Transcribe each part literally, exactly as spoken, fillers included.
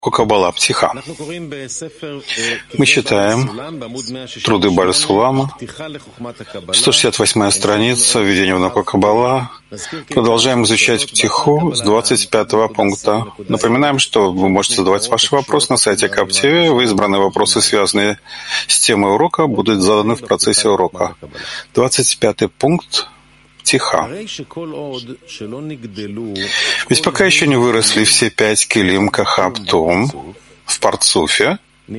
Каббала Птиха. Мы читаем труды Бааль Сулама, сто шестьдесят восьмая страница, введение в науку Каббала. Продолжаем изучать Птиху с двадцать пятого пункта. Напоминаем, что вы можете задавать ваши вопросы на сайте КапТВ. Избранные вопросы, связанные с темой урока, будут заданы в процессе урока. двадцать пятый пункт. Птиха. Ведь пока еще не выросли все пять килим кахаптум в парцуфе,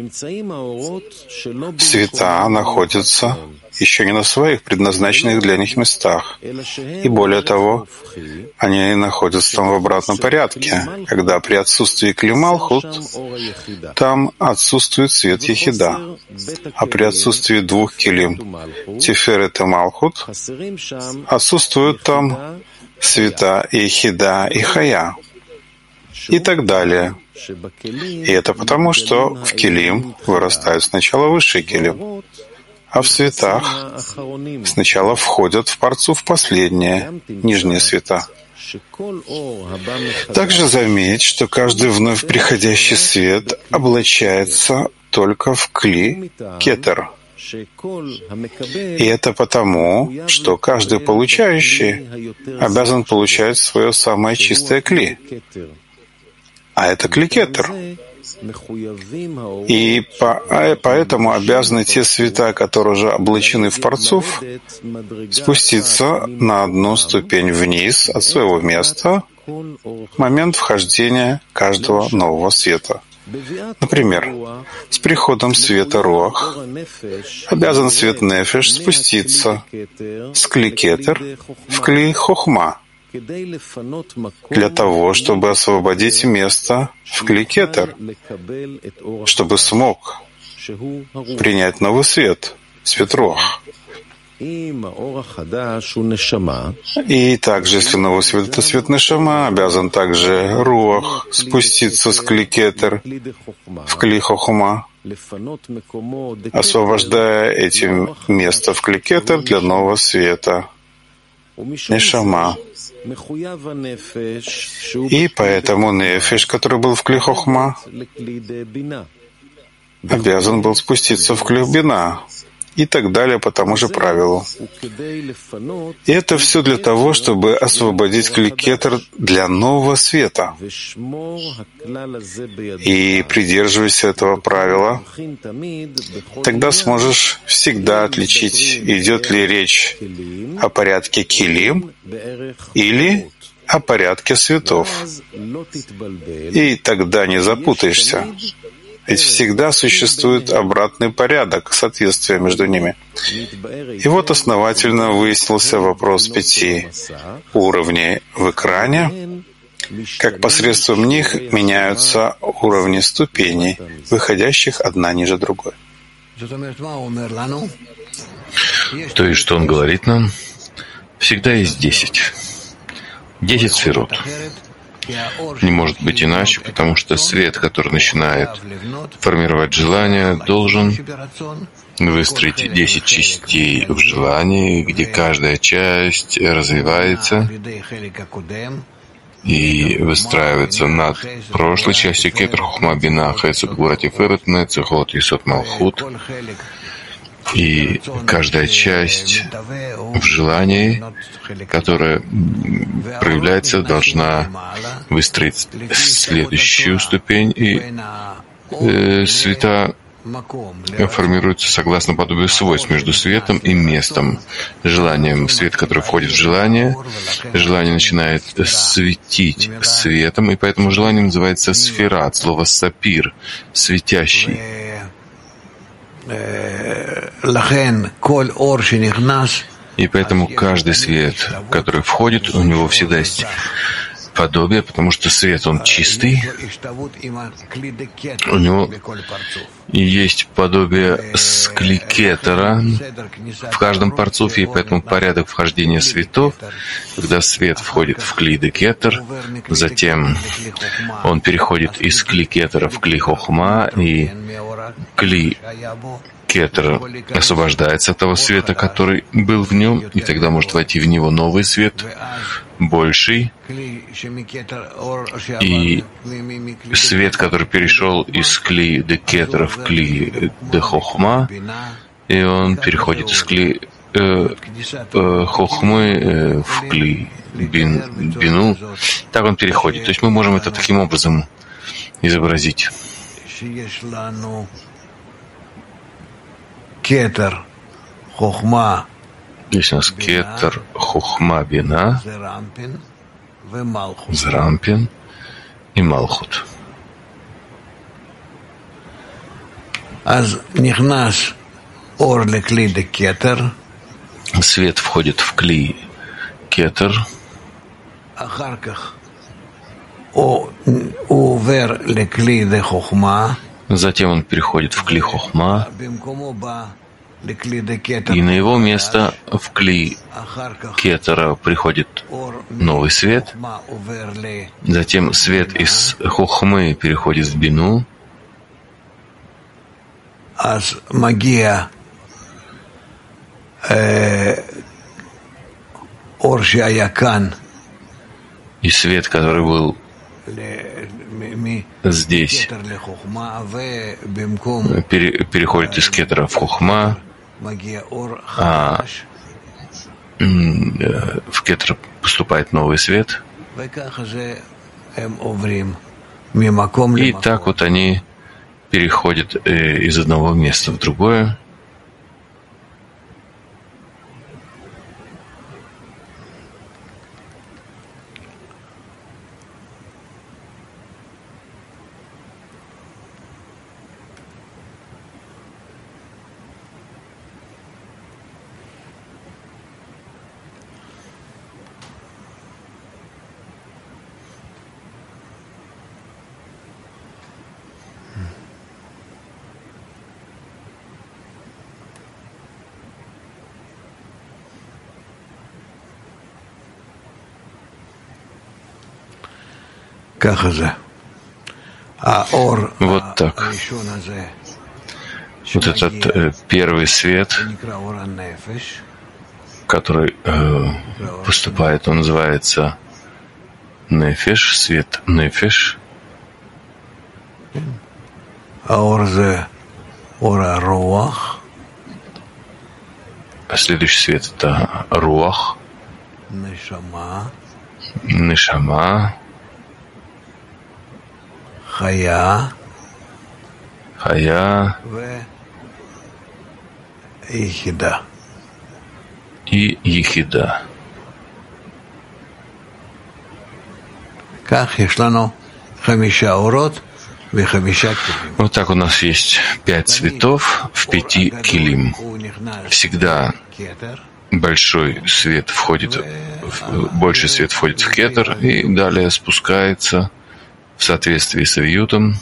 света находятся еще не на своих предназначенных для них местах. И более того, они находятся там в обратном порядке, когда при отсутствии кли Малхут там отсутствует свет Ехида, а при отсутствии двух килим Тиферет и Малхут отсутствуют там света Ехида и Хая и так далее. И это потому, что в килим вырастают сначала высшие килим, а в светах сначала входят в парцуф последние, нижние света. Также заметь, что каждый вновь приходящий свет облачается только в кли кетер. И это потому, что каждый получающий обязан получать свое самое чистое кли. А это кли кетер. И по, поэтому обязаны те света, которые уже облачены в парцуф, спуститься на одну ступень вниз от своего места в момент вхождения каждого нового света. Например, с приходом света Руах обязан свет Нефеш спуститься с кли кетер в кли Хохма, для того, чтобы освободить место в кли кетер, чтобы смог принять новый свет, свет Руах. И также, если новый свет — это свет Нешама, обязан также Руах спуститься с кли кетер в кли Хохма, освобождая этим место в кли кетер для нового света Нешама. И поэтому Нефеш, который был в кли Хохма, обязан был спуститься в кли Бина, и так далее по тому же правилу. И это все для того, чтобы освободить кли кетер для нового света. И придерживайся этого правила, тогда сможешь всегда отличить, идет ли речь о порядке килим или о порядке светов. И тогда не запутаешься. Ведь всегда существует обратный порядок, соответствие между ними. И вот основательно выяснился вопрос пяти уровней в экране, как посредством них меняются уровни ступеней, выходящих одна ниже другой. То есть, что он говорит нам? Всегда есть десять. Десять сферот. Не может быть иначе, потому что свет, который начинает формировать желание, должен выстроить десять частей в желании, где каждая часть развивается и выстраивается над прошлой частью кетер хохма бина хэцет гура тиферет нецехот есот малхут. И каждая часть в желании, которая проявляется, должна выстроить следующую ступень, и э, света формируются согласно подобию свойств между светом и местом, желанием. Свет, который входит в желание, желание начинает светить светом, и поэтому желание называется сфера, от слова сапир, светящий. И поэтому каждый свет, который входит, у него всегда есть подобие, потому что свет, он чистый, у него есть подобие с кли кетера в каждом парцуфе, и поэтому порядок вхождения светов, когда свет входит в кли кетер, затем он переходит из кли кетера в кли хохма, и кли кетер освобождается от того света, который был в нем, и тогда может войти в него новый свет, больший, и свет, который перешел из кли де кетера в кли де хохма, и он переходит из кли э, э, хохмы э, в кли бин, бину, так он переходит. То есть мы можем это таким образом изобразить. Кетер, хохма. Здесь у нас кетер, хохма, бина, зрампин и малхут. Свет входит в кли кетер, затем он переходит в кли хохма, и на его место в кли кетера приходит новый свет, затем свет из хохмы переходит в бину, и свет, который был здесь, пере, переходит из кетера в хохма, а в кетер поступает новый свет. И так вот они переходят из одного места в другое. Вот так. Вот этот э, первый свет, который э, поступает, он называется нефеш, свет нефеш. А следующий свет — это руах, нешама, хая, хая и ехида. И ехида. Вот так у нас есть пять цветов в пяти килим. Всегда большой свет входит, в, больший свет входит в кетер и далее спускается в соответствии с авиютом.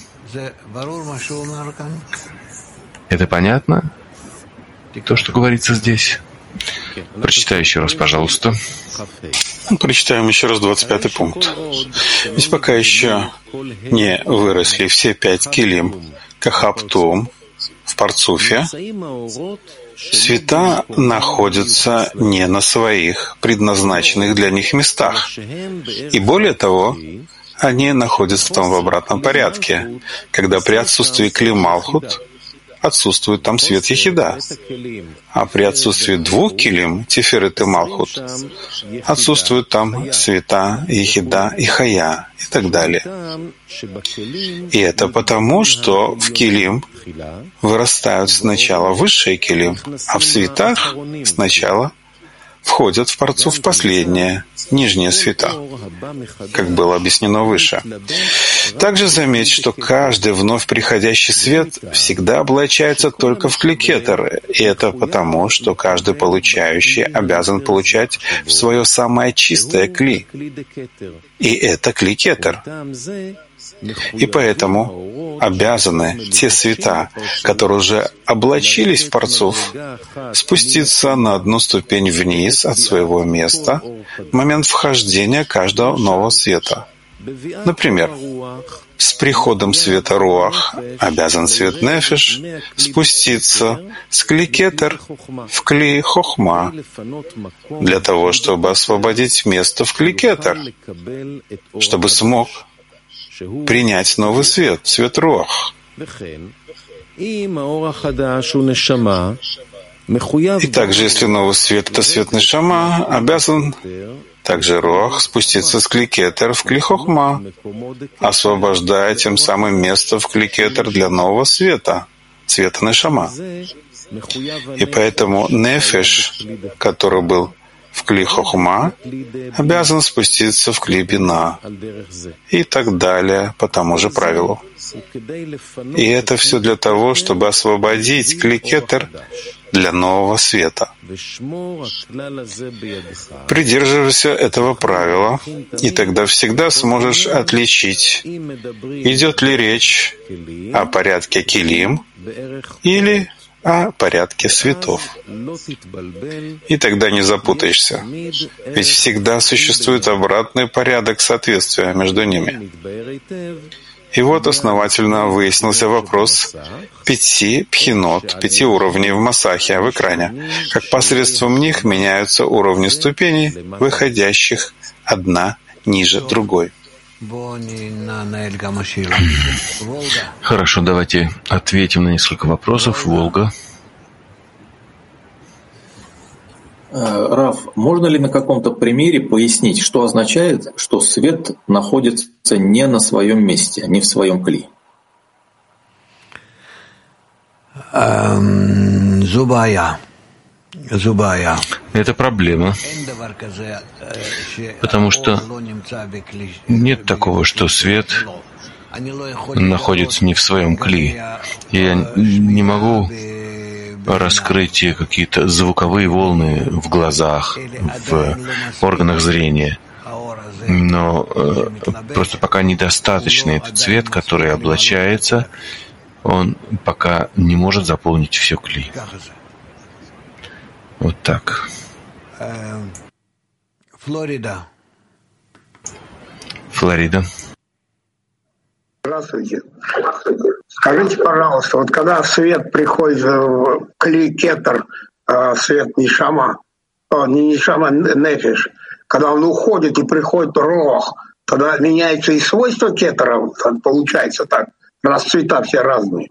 Это понятно? То, что говорится здесь? Прочитай еще раз, пожалуйста. Прочитаем еще раз двадцать пятый пункт. Ведь пока еще не выросли все пять килим, кахаптум, в парцуфе, света находятся не на своих предназначенных для них местах. И более того, они находятся там в обратном порядке, когда при отсутствии кли малхут отсутствует там свет ехида, а при отсутствии двух килим, тиферет и малхут, отсутствуют там света ехида и хая и так далее. И это потому, что в килим вырастают сначала высшие килим, а в светах сначала входят в парцуф последние, нижние света, как было объяснено выше. Также заметь, что каждый вновь приходящий свет всегда облачается только в кли кетер, и это потому, что каждый получающий обязан получать в свое самое чистое кли, и это кли кетер. И поэтому обязаны те света, которые уже облачились в парцуф, спуститься на одну ступень вниз от своего места в момент вхождения каждого нового света. Например, С приходом света Руах обязан свет Нефеш спуститься с кли Кетер в кли Хохма для того, чтобы освободить место в кли Кетер, чтобы смог принять новый свет, свет Руах. И также, если новый свет — это свет Нешама, обязан также Руах спуститься с кли Кетер в кли Хохма, освобождая тем самым место в кли Кетер для нового света, света Нешама. И поэтому Нефеш, который был в кли Хохма, обязан спуститься в кли Бина и так далее по тому же правилу. И это все для того, чтобы освободить кли Кетер для нового света. Придерживайся этого правила, и тогда всегда сможешь отличить, идет ли речь о порядке килим или о порядке светов. И тогда не запутаешься, ведь всегда существует обратный порядок соответствия между ними. И вот основательно выяснился вопрос пяти пхинот, пяти уровней в Масахе, в экране, как посредством них меняются уровни ступеней, выходящих одна ниже другой. Хорошо, давайте ответим на несколько вопросов. Волга. Рав, можно ли на каком-то примере пояснить, что означает, что свет находится не на своем месте, не в своем кли? Зубая. Зубая. Это проблема, потому что нет такого, что свет находится не в своем кли. Я не могу раскрыть какие-то звуковые волны в глазах, в органах зрения. Но э, просто пока недостаточный этот цвет, который облачается, он пока не может заполнить все кли. Вот так. Флорида. Флорида. Здравствуйте. Скажите, пожалуйста, вот когда свет приходит в кли Кетер, свет Нишама, не Нишама, Нефеш, когда он уходит и приходит Руах, тогда меняется и свойства Кетера, получается так, раз цвета все разные.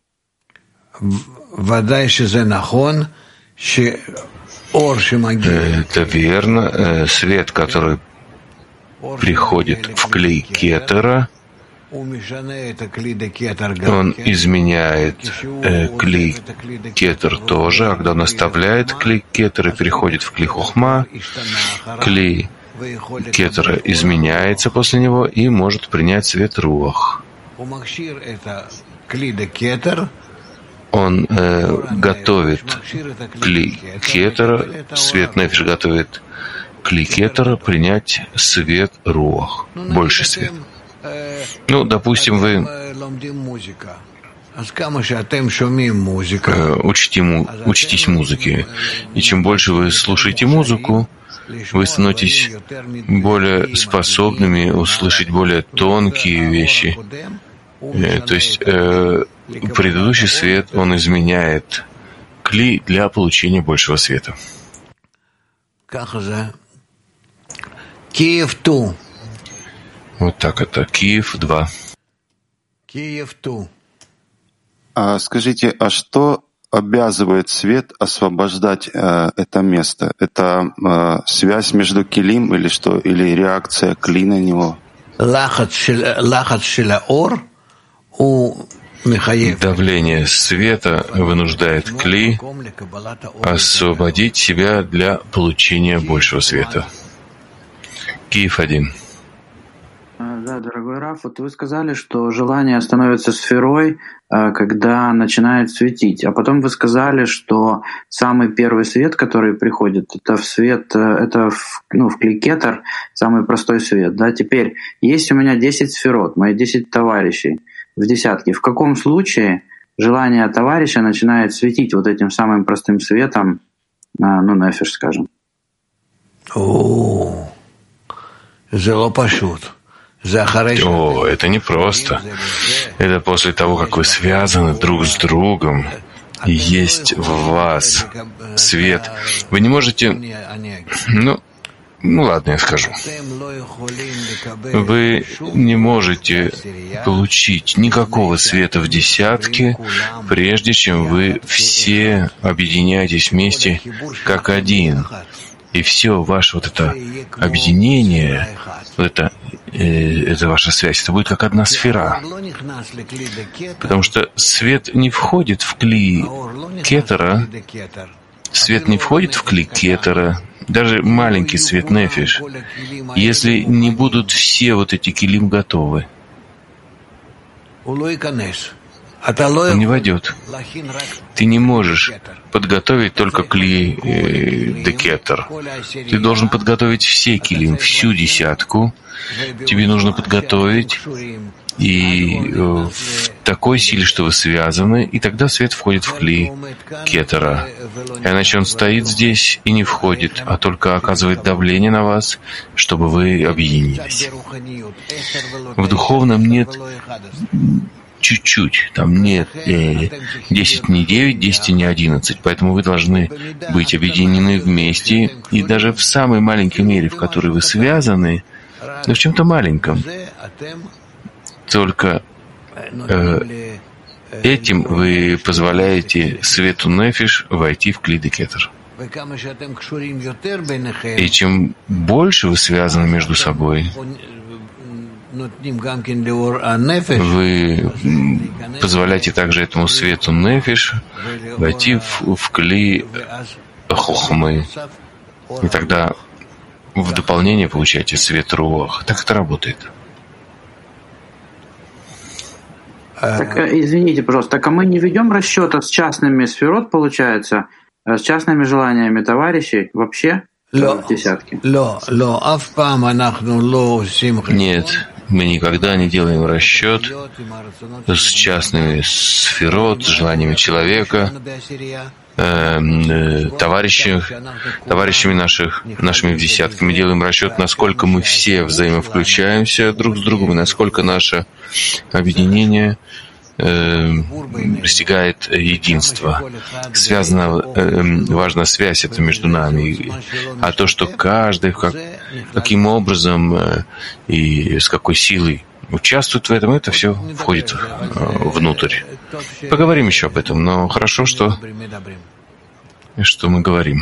Это верно. Свет, который приходит в кли Кетера, он изменяет э, кли Кетер тоже, а когда он оставляет кли Кетер и переходит в кли Хохма, кли Кетера изменяется после него и может принять свет Руах. Он э, готовит кли Кетера, свет Нефеш готовит кли Кетера принять свет Руах, больший свет. Ну, допустим, вы учите, учитесь музыке, и чем больше вы слушаете музыку, вы становитесь более способными услышать более тонкие вещи. То есть предыдущий свет, он изменяет кли для получения большего света. Киев-Ту. Вот так это. Киев два. Киев-Ту. А скажите, а что обязывает свет освобождать э, это место? Это э, связь между килим или что? Или реакция кли на него? Давление света вынуждает кли освободить себя для получения большего света. Киев один. Да, дорогой Раф, вот вы сказали, что желание становится сферой, когда начинает светить. А потом вы сказали, что самый первый свет, который приходит, это в свет, это в, ну, в кли Кетер, самый простой свет. Да? Теперь, есть у меня десять сферот, мои десять товарищей в десятке. В каком случае желание товарища начинает светить вот этим самым простым светом, ну, нефеш, скажем? О, זה לא פשוט. О, это не просто. Это после того, как вы связаны друг с другом, и есть в вас свет. Вы не можете... Ну, ну ладно, я скажу. Вы не можете получить никакого света в десятке, прежде чем вы все объединяетесь вместе как один. И все ваше вот это объединение, вот это, э, это ваша связь, это будет как одна сфера. Потому что свет не входит в кли кетера, свет не входит в кли кетера, даже маленький свет нефиш, если не будут все вот эти килим готовы. Он не войдет. Ты не можешь подготовить только кли э, декетер. Ты должен подготовить все килим, всю десятку. Тебе нужно подготовить и э, в такой силе, что вы связаны, и тогда свет входит в кли кетера. Иначе он стоит здесь и не входит, а только оказывает давление на вас, чтобы вы объединились. В духовном нет чуть-чуть, там нет э, десять не девять, десять не одиннадцать, поэтому вы должны быть объединены вместе, и даже в самой маленькой мере, в которой вы связаны, но в чем-то маленьком, только э, этим вы позволяете свету нефиш войти в кли декетер. И чем больше вы связаны между собой, вы позволяете также этому свету нефиш войти в, в кли хохмы, и тогда в дополнение получаете свет руах. Так это работает. Так, извините, пожалуйста, так а мы не ведем расчета с частными сферот, получается, с частными желаниями товарищей вообще в десятке? Нет, мы никогда не делаем расчет с частными сферот, с желаниями человека, э, э, товарищи, товарищами наших, нашими в десятке. Мы делаем расчет, насколько мы все взаимовключаемся друг с другом, и насколько наше объединение э, достигает единства. Связана э, важна связь это между нами, а то, что каждый как, каким образом э, и с какой силой участвует в этом, это все входит э, внутрь. Поговорим еще об этом, но хорошо, что, что мы говорим.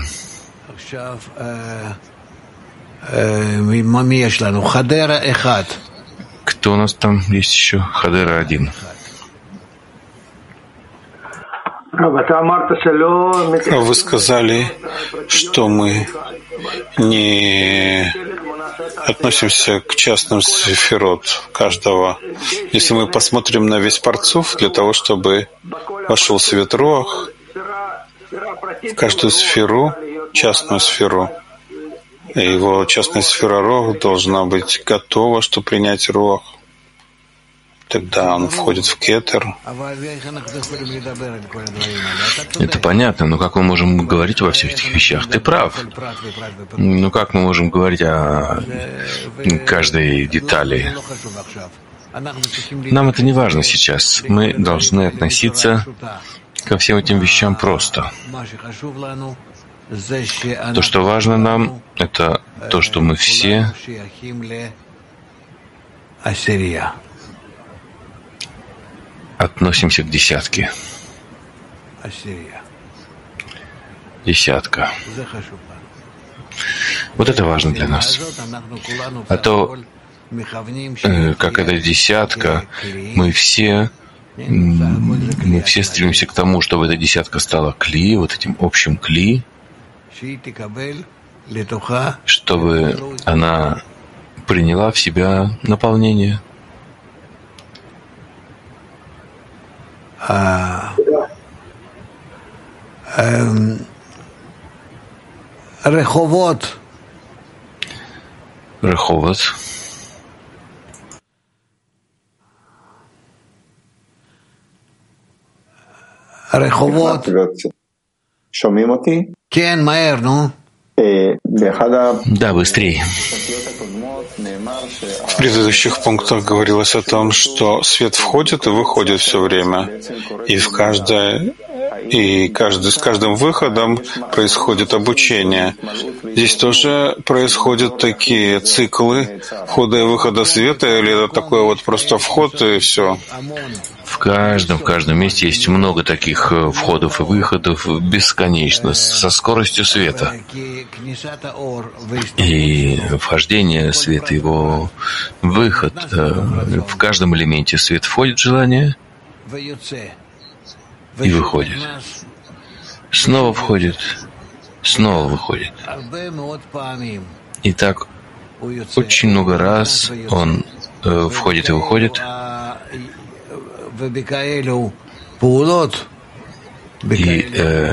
Кто у нас там есть еще? Хадера один. Вы сказали, что мы не относимся к частным сферот каждого. Если мы посмотрим на весь парцуф, для того, чтобы вошел свет руах, в каждую сферу, частную сферу, и его частная сфера руах должна быть готова, чтобы принять руах. Тогда он входит в кетер. Это понятно, но как мы можем говорить во всех этих вещах? Ты прав. Но как мы можем говорить о каждой детали? Нам это не важно сейчас. Мы должны относиться ко всем этим вещам просто. То, что важно нам, это то, что мы все относимся к десятке. Десятка. Вот это важно для нас. А то, э, как эта десятка, мы все, мы все стремимся к тому, чтобы эта десятка стала кли, вот этим общим кли, чтобы она приняла в себя наполнение. Реховод. Реховод. Реховод. שומעים אותי? כן, מהר, נו. Да, быстрее. В предыдущих пунктах говорилось о том, что свет входит и выходит все время, и в каждое и каждый, с каждым выходом происходит обучение. Здесь тоже происходят такие циклы входа и выхода света, или это такой вот просто вход и все? В каждом, в каждом месте есть много таких входов и выходов бесконечно, со скоростью света. И вхождение света, его выход, в каждом элементе свет входит в желание и выходит. Снова входит, снова выходит. И так очень много раз он э, входит и выходит. И э,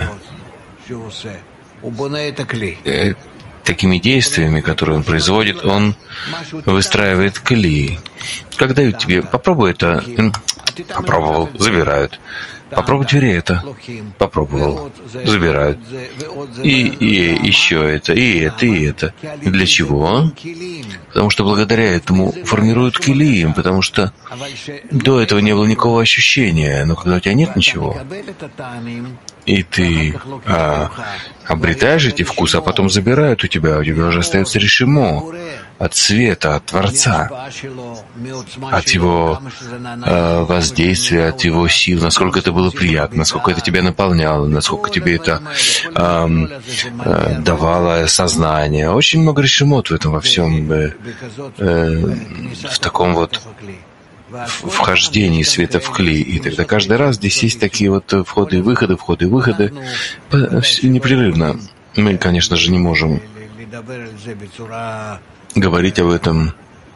э, такими действиями, которые он производит, он выстраивает клей. Как дают тебе, попробуй это, попробовал, забирают. Попробуй теперь это. Попробовал. Забирают. И, и еще это, и это, и это. Для чего? Потому что благодаря этому формируют килим, потому что до этого не было никакого ощущения. Но когда у тебя нет ничего, и ты а, обретаешь эти вкусы, а потом забирают у тебя, у тебя уже остается решимо от света, от Творца, от его э, воздействия, от его сил, насколько это было приятно, насколько это тебя наполняло, насколько тебе это э, э, давало сознание. Очень много решимот в этом во всем, э, э, в таком вот вхождении света в клей. И тогда каждый раз здесь есть такие вот входы и выходы, входы и выходы непрерывно. Мы, конечно же, не можем говорить об этом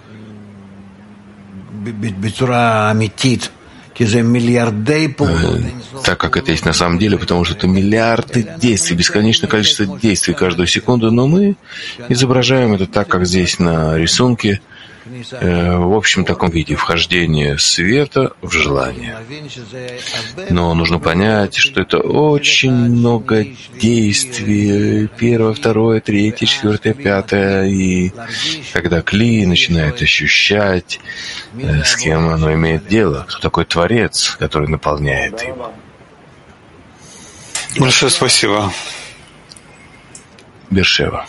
так, как это есть на самом деле, потому что это миллиарды действий, бесконечное количество действий каждую секунду, но мы изображаем это так, как здесь на рисунке, в общем таком виде, вхождение света в желание. Но нужно понять, что это очень много действий, первое, второе, третье, четвертое, пятое, и когда кли начинает ощущать, с кем оно имеет дело, кто такой Творец, который наполняет его. Большое спасибо. Бершева.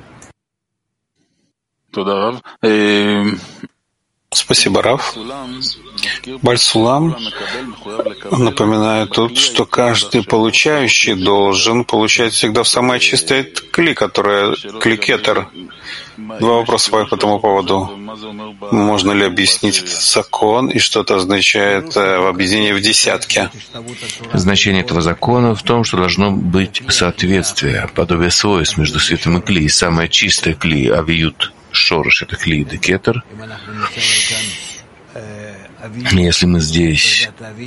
Спасибо, Рав. Баль-Сулам напоминает тут, что каждый получающий должен получать всегда в самое чистое кли, которое кли-кетер. Два вопроса по этому поводу. Можно ли объяснить этот закон и что это означает в объединении в десятке? Значение этого закона в том, что должно быть соответствие, подобие свойств между светом и кли. И самое чистое кли, авиют, шорыш, это кли, декетер. Если мы здесь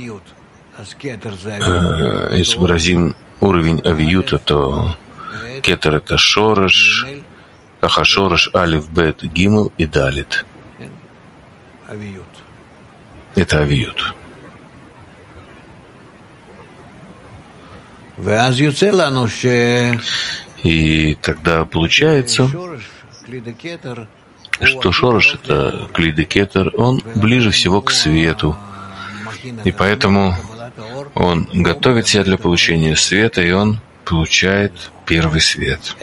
э, изобразим уровень авиюта, то кетер — это шорыш, ахашорыш, алиф, бет, гимл и далит. Это авиют. И тогда получается, что шорыш — это клидекетер, он ближе всего к свету, и поэтому он готовит себя для получения света, и он получает первый свет.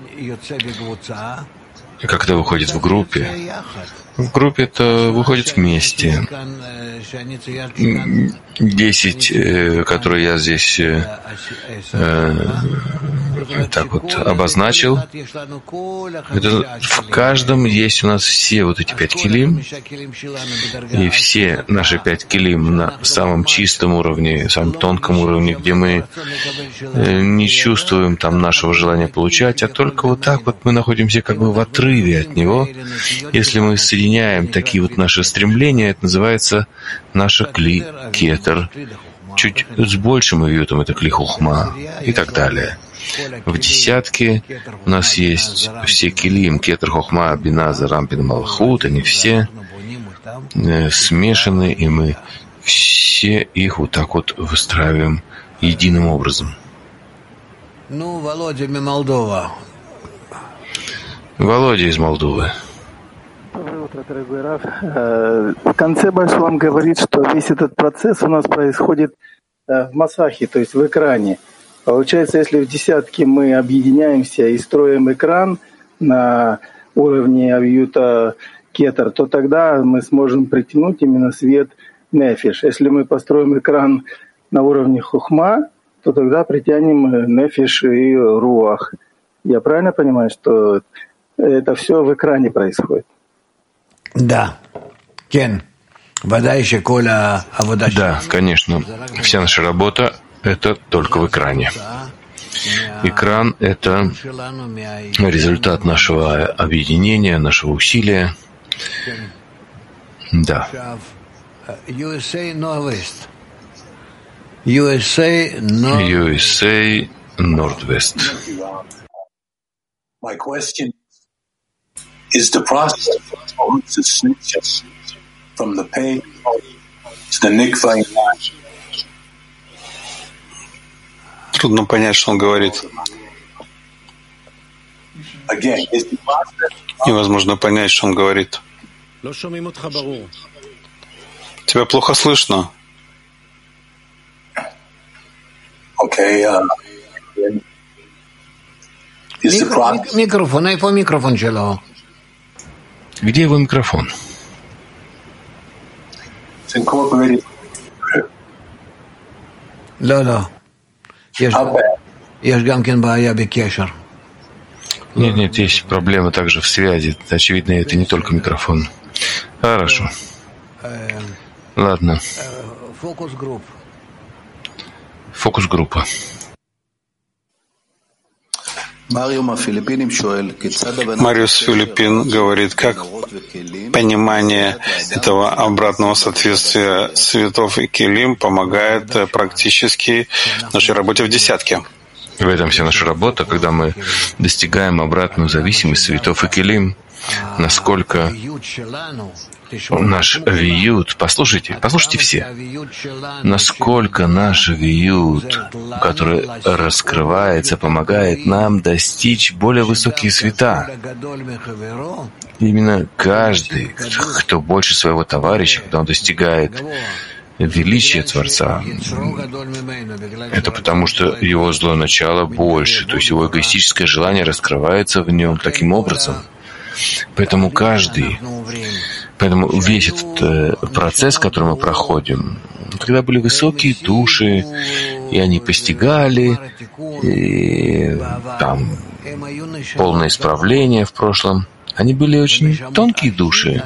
И как это выходит в группе? В группе это выходит вместе. Десять, которые я здесь э, так вот обозначил, это в каждом есть у нас все вот эти пять килим, и все наши пять килим на самом чистом уровне, самом тонком уровне, где мы не чувствуем там нашего желания получать, а только вот так вот мы находимся как бы в отрыве от него. Если мы соединяем такие вот наши стремления, это называется наша кли-кетер. Чуть с большим авиютом это кли-хухма и так далее. В десятке у нас есть все килим, кетер, хохма, бина, зарампин, малхут, они все э, смешаны, и мы все их вот так вот выстраиваем единым образом. Ну, Володя из Молдовы. Володя из Молдовы. Доброе утро, дорогой Раф. В конце Большвам говорит, что весь этот процесс у нас происходит в Масахе, то есть в экране. Получается, если в десятке мы объединяемся и строим экран на уровне Авиюта Кетер, то тогда мы сможем притянуть именно свет Нефиш. Если мы построим экран на уровне Хухма, то тогда притянем Нефиш и Руах. Я правильно понимаю, что это все в экране происходит? Да. Кен. Да, конечно. Вся наша работа — это только в экране. Экран — это результат нашего объединения, нашего усилия. Да. ю эс эй ю эс эй Nordwest. My question is the process from the pay to the nikva. Трудно понять, что он говорит. Again, is the process. Невозможно понять, что он говорит. Тебя плохо слышно. Okay. Uh, is the process. Микрофон, а по микрофон чело. Где его микрофон? It's incorporated. לא, לא. יש, יש גם כן בעיה בקשר. Нет, нет, есть проблема также в связи. Очевидно, это не только микрофон. Хорошо. Ладно. Фокус-групп. Фокус-группа. Мариус Филиппин говорит, как понимание этого обратного соответствия светов и килим помогает практически нашей работе в десятке. В этом вся наша работа, когда мы достигаем обратную зависимость светов и килим, насколько наш виют, послушайте, послушайте все, насколько наш виют, который раскрывается, помогает нам достичь более высокие света. Именно каждый, кто больше своего товарища, когда он достигает величия Творца, это потому, что его злое начало больше, то есть его эгоистическое желание раскрывается в нем таким образом. Поэтому каждый, поэтому весь этот э, процесс, который мы проходим, когда были высокие души, и они постигали, и там полное исправление в прошлом, они были очень тонкие души.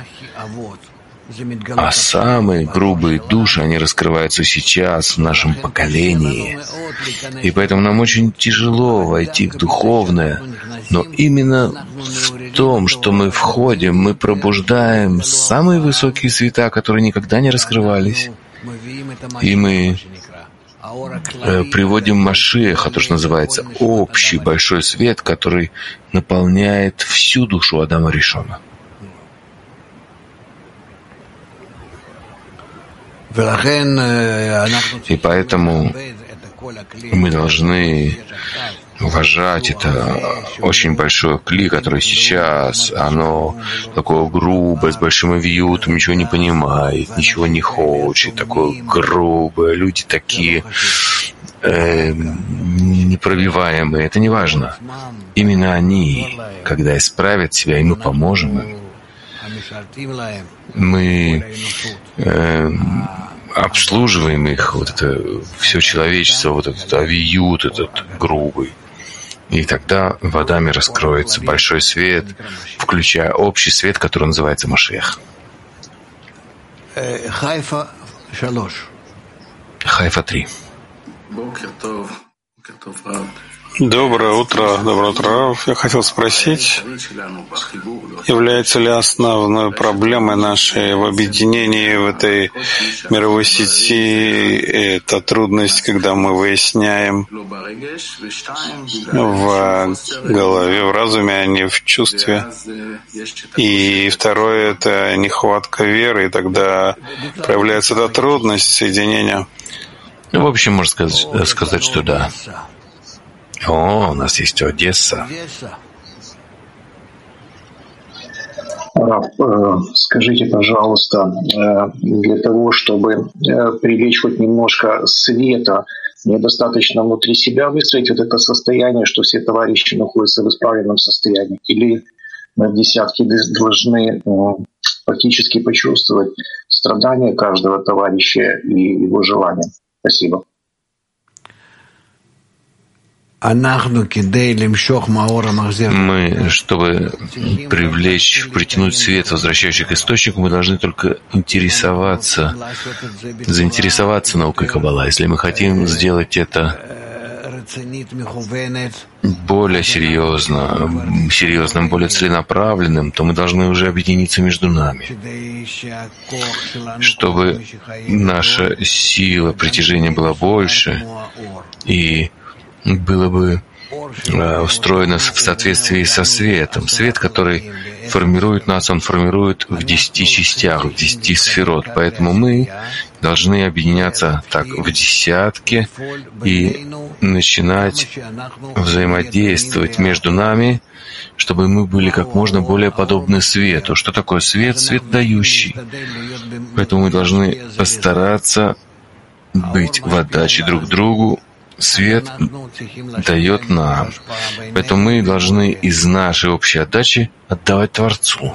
А самые грубые души, они раскрываются сейчас, в нашем поколении. И поэтому нам очень тяжело войти в духовное. Но именно в том, что мы входим, мы пробуждаем самые высокие света, которые никогда не раскрывались. И мы э, приводим Машиаха, то, что называется, общий большой свет, который наполняет всю душу Адама Ришона. И поэтому мы должны уважать это очень большое кли, которое сейчас, оно такое грубое, с большим авиютом, ничего не понимает, ничего не хочет, такое грубое, люди такие э, непробиваемые, это не важно. Именно они, когда исправят себя, и мы поможем им, мы э, обслуживаем их, вот это все человечество, вот этот авиют, этот грубый. И тогда в Адаме раскроется большой свет, включая общий свет, который называется Машиах. Хайфа Хайфа три. Доброе утро, доброе утро. Я хотел спросить, является ли основной проблемой нашей в объединении в этой мировой сети эта трудность, когда мы выясняем в голове, в разуме, а не в чувстве. И второе — это нехватка веры, и тогда проявляется эта трудность соединения. В общем, можно сказать, сказать, что да. О, у нас есть Одесса. Скажите, пожалуйста, для того, чтобы привлечь хоть немножко света, мне достаточно внутри себя выстроить вот это состояние, что все товарищи находятся в исправленном состоянии? Или мы в десятке должны фактически почувствовать страдания каждого товарища и его желания? Спасибо. Мы, чтобы привлечь, притянуть свет, возвращающий к источнику, мы должны только интересоваться, заинтересоваться наукой Каббала. Если мы хотим сделать это более серьезно, серьезным, более целенаправленным, то мы должны уже объединиться между нами, чтобы наша сила притяжения была больше и было бы э, устроено в соответствии со светом. Свет, который формирует нас, он формирует в десяти частях, в десяти сферот. Поэтому мы должны объединяться так в десятке и начинать взаимодействовать между нами, чтобы мы были как можно более подобны свету. Что такое свет? Свет дающий. Поэтому мы должны постараться быть в отдаче друг другу. Свет дает нам. Поэтому мы должны из нашей общей отдачи отдавать Творцу.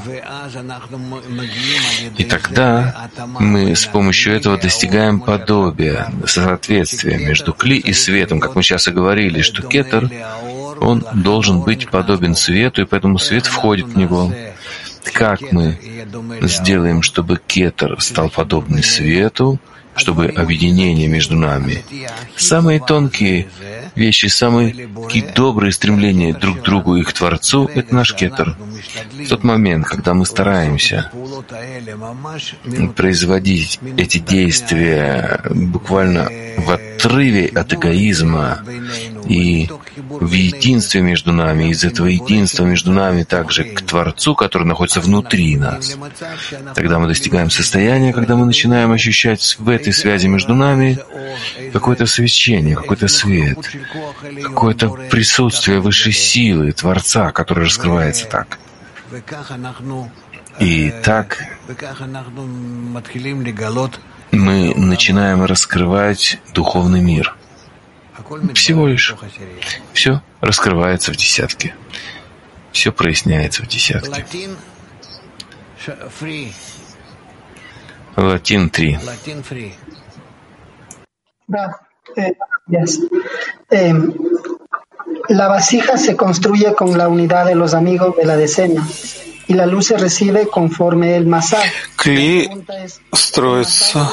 И тогда мы с помощью этого достигаем подобия, соответствия между кли и светом, как мы сейчас и говорили, что кетер, он должен быть подобен свету, и поэтому свет входит в него. Как мы сделаем, чтобы кетер стал подобный свету, чтобы объединение между нами, самые тонкие вещи, самые такие добрые стремления друг к другу и к Творцу — это наш кетер. В тот момент, когда мы стараемся производить эти действия буквально в отрыве от эгоизма и в единстве между нами, из этого единства между нами также к Творцу, который находится внутри нас, тогда мы достигаем состояния, когда мы начинаем ощущать в этой связи между нами какое-то свечение, какой-то свет, какое-то присутствие высшей силы, Творца, который раскрывается так. И так мы начинаем раскрывать духовный мир. Всего лишь. Все раскрывается в десятке. Все проясняется в десятке. Латин три. Да. Yes. Eh, la vasija se construye con la unidad de los amigos de la decena, y la luz se recibe conforme el masá. Кли строится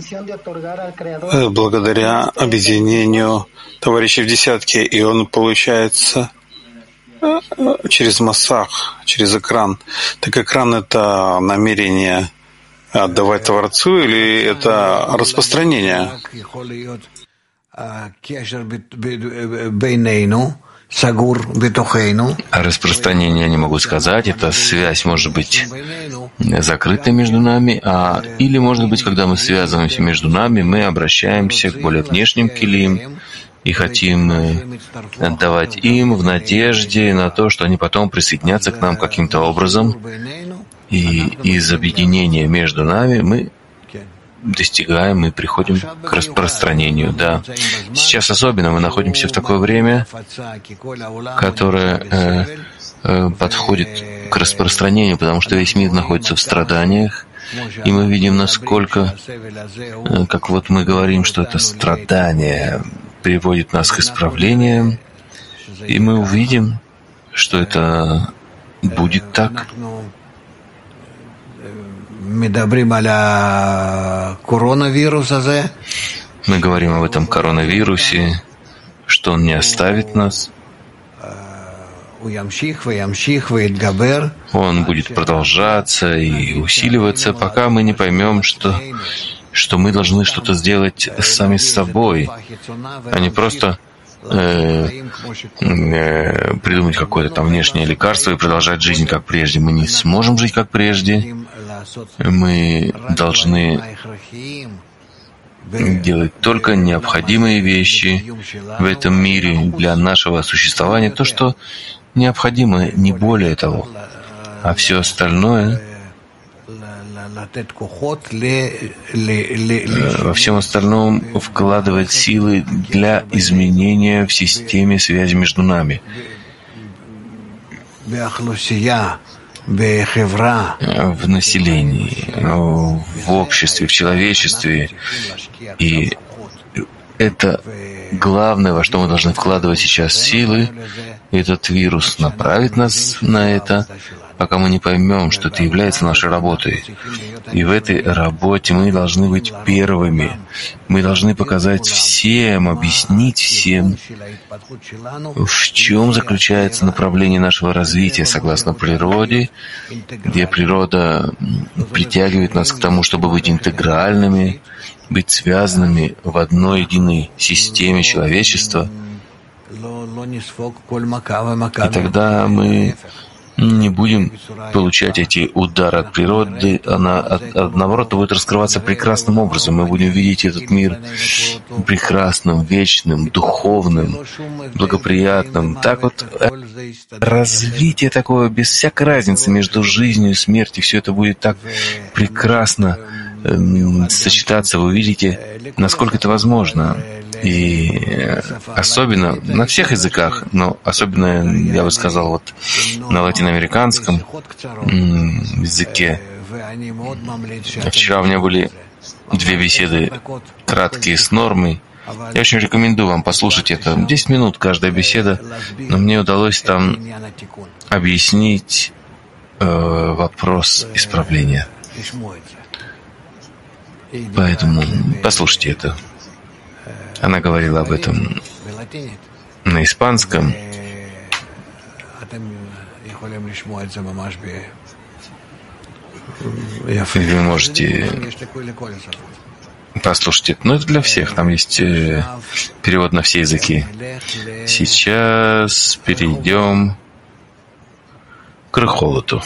благодаря объединению товарищей в десятке, и он получается через масах, через экран. Так экран — это намерение отдавать Творцу или это распространение? А распространение я не могу сказать. Эта связь может быть закрыта между нами, а или, может быть, когда мы связываемся между нами, мы обращаемся к более внешним килим и хотим отдавать им в надежде на то, что они потом присоединятся к нам каким-то образом. И из объединения между нами мы достигаем и приходим к распространению. Да. Сейчас особенно мы находимся в такое время, которое э, э, подходит к распространению, потому что весь мир находится в страданиях, и мы видим, насколько, э, как вот мы говорим, что это страдание приводит нас к исправлению, и мы увидим, что это будет так. Мы говорим об этом коронавирусе, что он не оставит нас. Он будет продолжаться и усиливаться, пока мы не поймем, что, что мы должны что-то сделать сами с собой, а не просто э, э, придумать какое-то там внешнее лекарство и продолжать жизнь как прежде. Мы не сможем жить как прежде. Мы должны делать только необходимые вещи в этом мире для нашего существования, то, что необходимо, не более того. а все остальное, во всем остальном вкладывать силы для изменения в системе связи между нами, в населении, в обществе, в человечестве. И это главное, во что мы должны вкладывать сейчас силы. Этот вирус направит нас на это, пока мы не поймем, что это является нашей работой. И в этой работе мы должны быть первыми. Мы должны показать всем, объяснить всем, в чем заключается направление нашего развития согласно природе, где природа притягивает нас к тому, чтобы быть интегральными, быть связанными в одной единой системе человечества. И тогда мы не будем получать эти удары от природы, она, от, от, наоборот, будет раскрываться прекрасным образом. Мы будем видеть этот мир прекрасным, вечным, духовным, благоприятным. Так вот, развитие такое, без всякой разницы между жизнью и смертью, все это будет так прекрасно э, сочетаться. Вы увидите, насколько это возможно. И особенно на всех языках, но особенно, я бы сказал, вот на латиноамериканском языке. Вчера у меня были две беседы краткие с Нормой. Я очень рекомендую вам послушать это. десять минут каждая беседа, но мне удалось там объяснить э, вопрос исправления. Поэтому послушайте это. Она говорила об этом на испанском. Вы можете послушать это. Но это для всех. Там есть перевод на все языки. Сейчас перейдем к Рехолоту.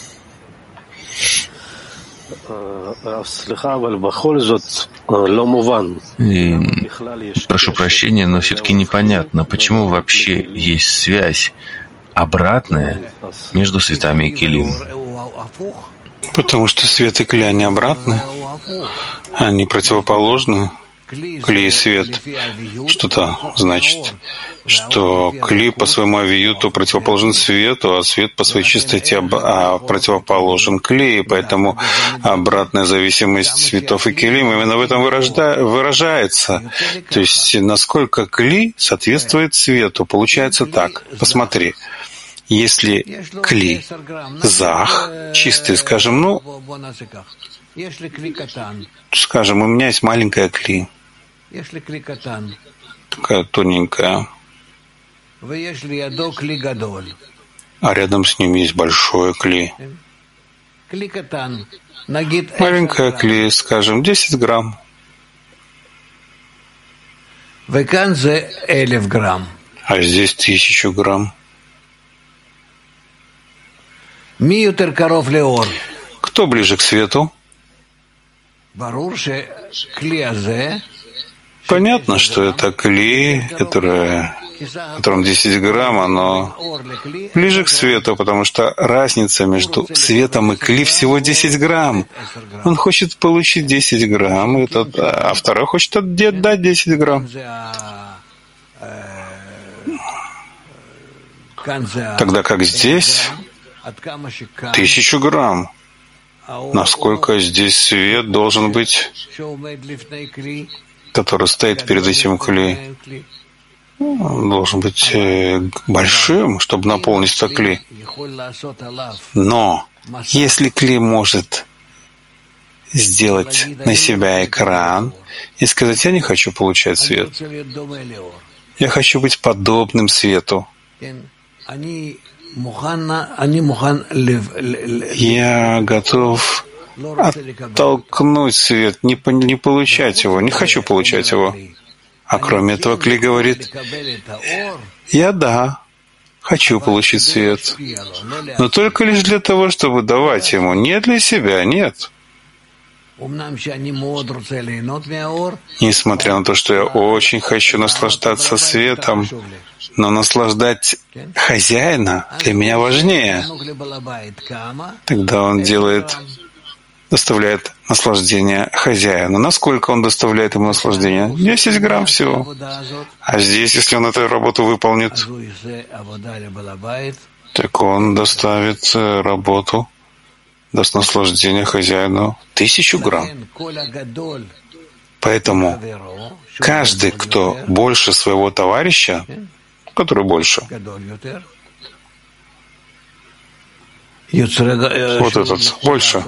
И прошу прощения, но все-таки непонятно, почему вообще есть связь обратная между светами и келим. Потому что свет и кли, они обратны, они противоположны. Кли и свет что-то значит, что кли по своему авиюту противоположен свету, а свет по своей чистоте противоположен кли, и поэтому обратная зависимость светов и келим именно в этом выражается. То есть насколько кли соответствует свету. Получается так. Посмотри. Если кли зах, чистый, скажем, ну, скажем, у меня есть маленькая кли, такая тоненькая, а рядом с ним есть большое кли. Маленькая кли, скажем, десять грамм. А здесь тысячу грамм. Кто ближе к свету? Понятно, что это кли, которое, в котором десять грамм, оно ближе к свету, потому что разница между светом и кли всего десять грамм. Он хочет получить десять грамм, этот, а второй хочет отдать десять грамм. Тогда как здесь тысячу грамм. Насколько здесь свет должен быть, который стоит перед этим кли, должен быть большим, чтобы наполнить это кли. Но если кли может сделать на себя экран и сказать: я не хочу получать свет, я хочу быть подобным свету, я готов оттолкнуть свет, не, не получать его, не хочу получать его. А кроме этого, кли говорит: я да, хочу получить свет, но только лишь для того, чтобы давать ему, не для себя, нет. Несмотря на то, что я очень хочу наслаждаться светом, но наслаждать хозяина для меня важнее. Тогда он делает, доставляет наслаждение хозяину. Насколько он доставляет ему наслаждение? десять грамм всего. А здесь, если он эту работу выполнит, так он доставит работу, даст наслаждение хозяину тысячу грамм. Поэтому каждый, кто больше своего товарища, который больше, вот этот больше,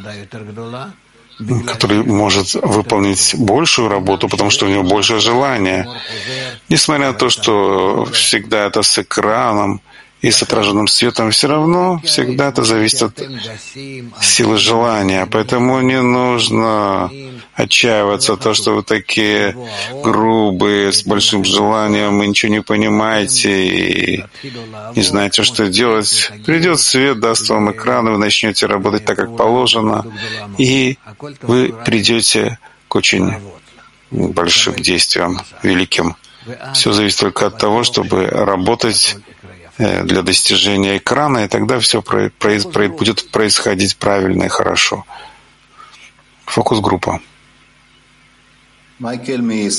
который может выполнить большую работу, потому что у него больше желания. Несмотря на то, что всегда это с экраном и с отраженным светом, все равно всегда это зависит от силы желания. Поэтому не нужно отчаиваться от того, что вы такие грубые, с большим желанием, и ничего не понимаете, и не знаете, что делать. Придет свет, даст вам экран, и вы начнете работать так, как положено, и вы придете к очень большим действиям, великим. Все зависит только от того, чтобы работать для достижения экрана, и тогда все про, про, про, будет происходить правильно и хорошо. Фокус-группа. Малкут из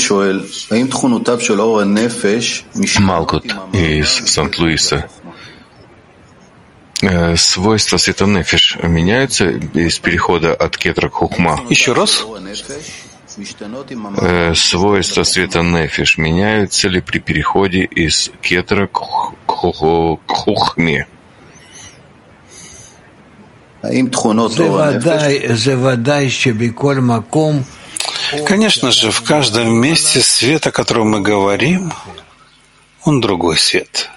Сант-Луиса. Свойства света нефиш меняются из перехода от кетра к хухма? Еще раз. Свойства света нефиш меняются ли при переходе из кетра к хухме? Конечно же, в каждом месте свет, о котором мы говорим, он другой свет.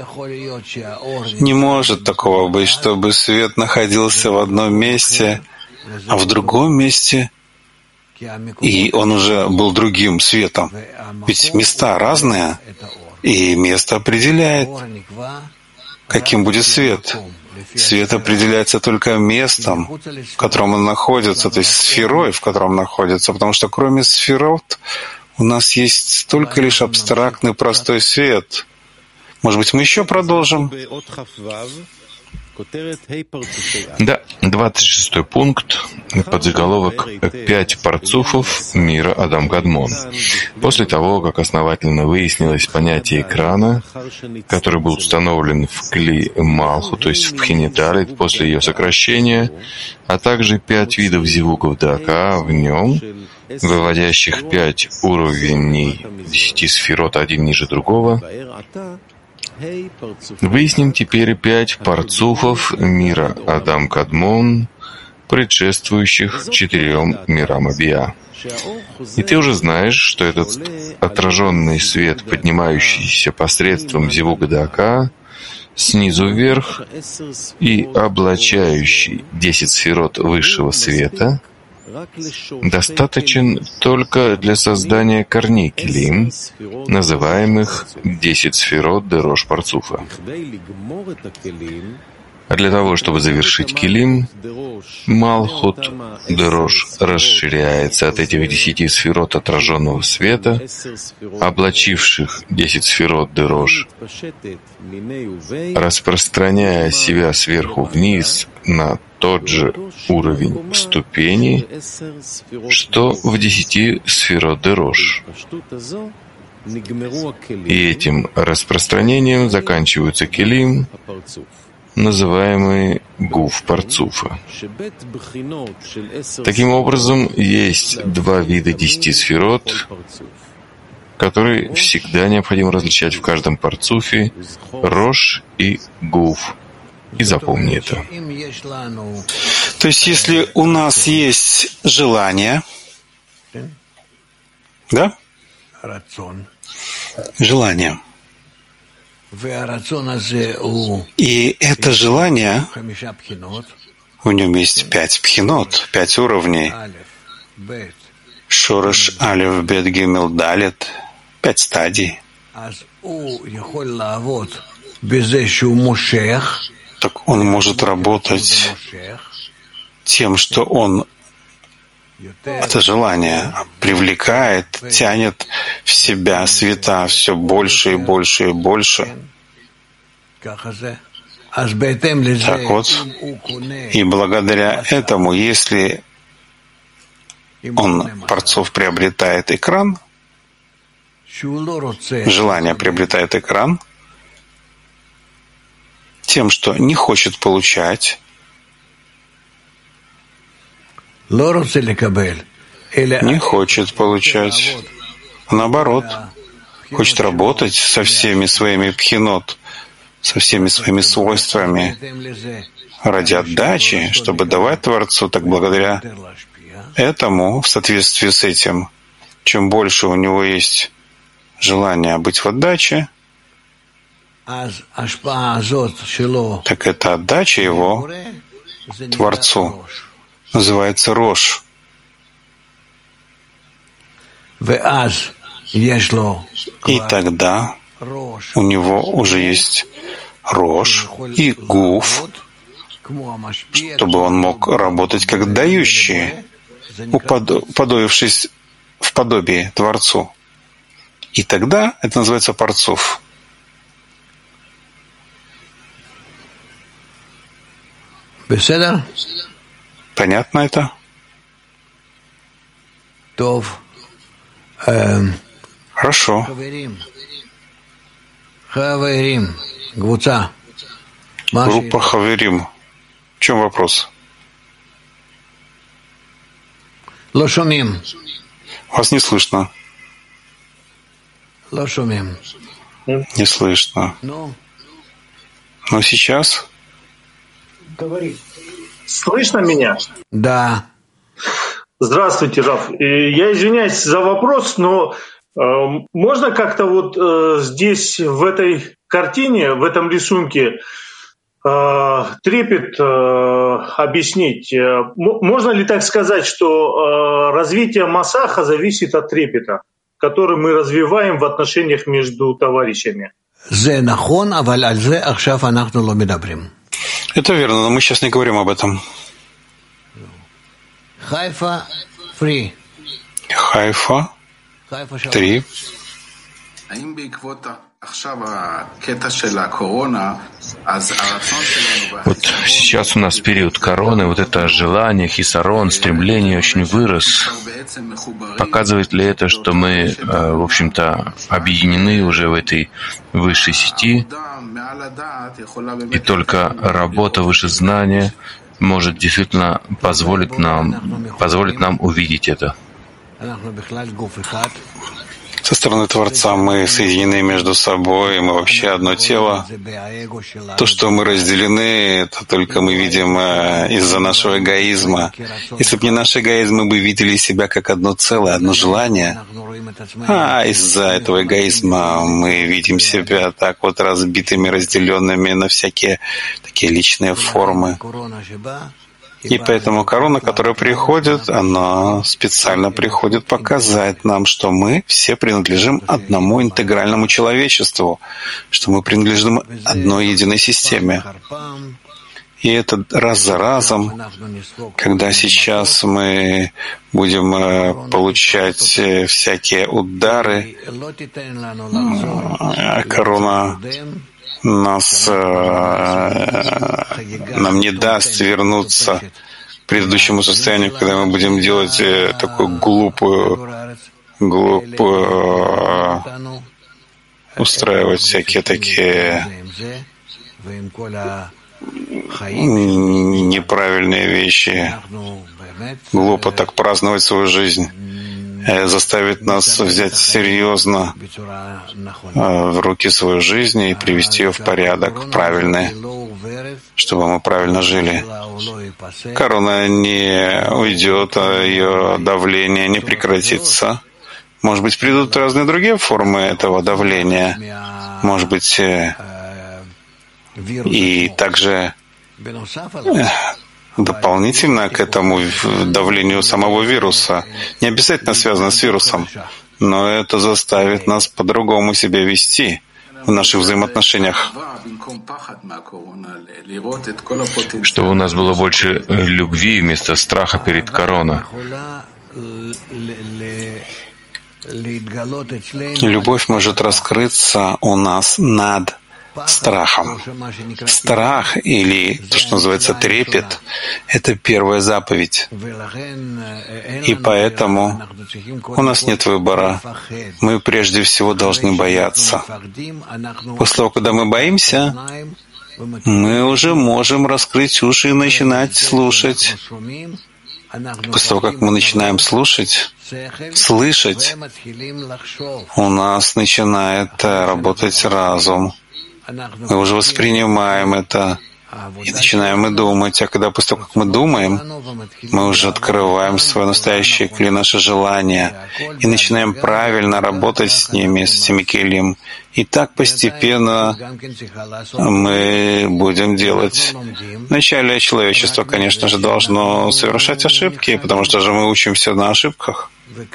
Не может такого быть, чтобы свет находился в одном месте, а в другом месте и он уже был другим светом. Ведь места разные, и место определяет, каким будет свет. Свет определяется только местом, в котором он находится, то есть сферой, в котором он находится, потому что кроме сферот у нас есть только лишь абстрактный простой свет. Может быть, мы еще продолжим? Да, двадцать шестой пункт, подзаголовок «Пять парцуфов мира Адам Кадмон». После того, как основательно выяснилось понятие экрана, который был установлен в Кли Малху, то есть в Пхине Далит, после ее сокращения, а также пять видов зивуков Дака в нем, выводящих пять уровней десяти сферот один ниже другого, выясним теперь пять парцуфов мира Адам Кадмон, предшествующих четырем мирам Абия. И ты уже знаешь, что этот отраженный свет, поднимающийся посредством зивука Дака, снизу вверх и облачающий десять сферот высшего света, достаточен только для создания корней килим, называемых десять сферот дерош парцуфа. А для того, чтобы завершить килим, Малхут дерош расширяется от этих десяти сферот отраженного света, облачивших десять сферот дерош, распространяя себя сверху вниз на тот же уровень ступени, что в десяти сферот дерош. И этим распространением заканчиваются килим, называемые гуф парцуфа. Таким образом, есть два вида десяти сферот, которые всегда необходимо различать в каждом парцуфе — рош и гуф. И запомни это. То есть, если у нас есть желание, да? Желание. И это желание, в нем есть пять пхинот, пять уровней. Шорош, алев, бет, гимел, далет, пять стадий. Так он может работать тем, что он это желание привлекает, тянет в себя света все больше и больше и больше. Так вот, и благодаря этому, если он, Парцов, приобретает экран, желание приобретает экран, тем, что не хочет получать, не хочет получать, а наоборот, хочет работать со всеми своими пхинот, со всеми своими свойствами ради отдачи, чтобы давать Творцу, так благодаря этому, в соответствии с этим, чем больше у него есть желание быть в отдаче, так эта отдача его Творцу называется рош. И тогда у него уже есть рош и гуф, чтобы он мог работать как дающий, уподобившись в подобии Творцу. И тогда это называется Парцов. Понятно это? Хорошо. Группа Хаверим. В чем вопрос? Вас не слышно. Не слышно. Но сейчас? Говори. Слышно меня? Да. Здравствуйте, Раф. Я извиняюсь за вопрос, но э, можно как-то вот э, здесь, в этой картине, в этом рисунке, э, трепет э, объяснить? Можно ли так сказать, что э, развитие Масаха зависит от трепета, который мы развиваем в отношениях между товарищами? Это верно, но мы сейчас не говорим об этом. Хайфа три. Хайфа три. Вот сейчас у нас период короны, вот это желание, хисарон, стремление очень вырос. Показывает ли это, что мы, в общем-то, объединены уже в этой высшей сети, и только работа выше знания может действительно позволить нам, позволить нам увидеть это? Со стороны Творца мы соединены между собой, мы вообще одно тело. То, что мы разделены, это только мы видим из-за нашего эгоизма. Если бы не наш эгоизм, мы бы видели себя как одно целое, одно желание. А из-за этого эгоизма мы видим себя так вот разбитыми, разделенными на всякие такие личные формы. И поэтому корона, которая приходит, она специально приходит показать нам, что мы все принадлежим одному интегральному человечеству, что мы принадлежим одной единой системе. И это раз за разом, когда сейчас мы будем получать всякие удары, корона нас, нам не даст вернуться к предыдущему состоянию, когда мы будем делать такую глупую, глупую, устраивать всякие такие неправильные вещи, глупо так праздновать свою жизнь, заставит нас взять серьезно в руки свою жизнь и привести ее в порядок правильный, чтобы мы правильно жили. Корона не уйдет, а ее давление не прекратится. Может быть, придут разные другие формы этого давления. Может быть, и также дополнительно к этому давлению самого вируса, не обязательно связано с вирусом, но это заставит нас по-другому себя вести в наших взаимоотношениях. Чтобы у нас было больше любви вместо страха перед короной. Любовь может раскрыться у нас над страхом. Страх, или то, что называется трепет, это первая заповедь. И поэтому у нас нет выбора. Мы прежде всего должны бояться. После того, когда мы боимся, мы уже можем раскрыть уши и начинать слушать. После того, как мы начинаем слушать, слышать, у нас начинает работать разум. Мы уже воспринимаем это и начинаем и думать. А когда после того, как мы думаем, мы уже открываем свое настоящее кли, наше желание, и начинаем правильно работать с ними, с этими келим. И так постепенно мы будем делать. Вначале человечество, конечно же, должно совершать ошибки, потому что же мы учимся на ошибках.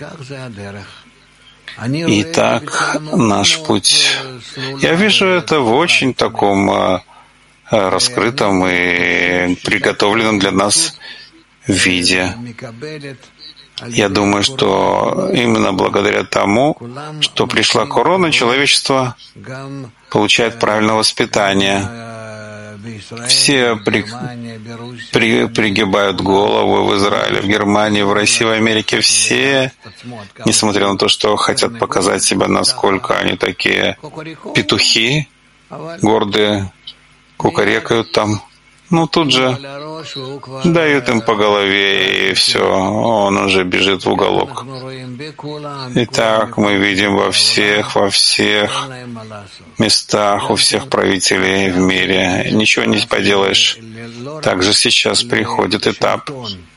И так наш путь. Я вижу это в очень таком раскрытом и приготовленном для нас виде. Я думаю, что именно благодаря тому, что пришла корона, человечество получает правильное воспитание. Все при, при, пригибают голову в Израиле, в Германии, в России, в Америке. Все, несмотря на то, что хотят показать себя, насколько они такие петухи, гордые, кукарекают там. Ну, тут же дают им по голове, и все, он уже бежит в уголок. Итак, мы видим во всех, во всех местах, у всех правителей в мире. Ничего не поделаешь. Также сейчас приходит этап,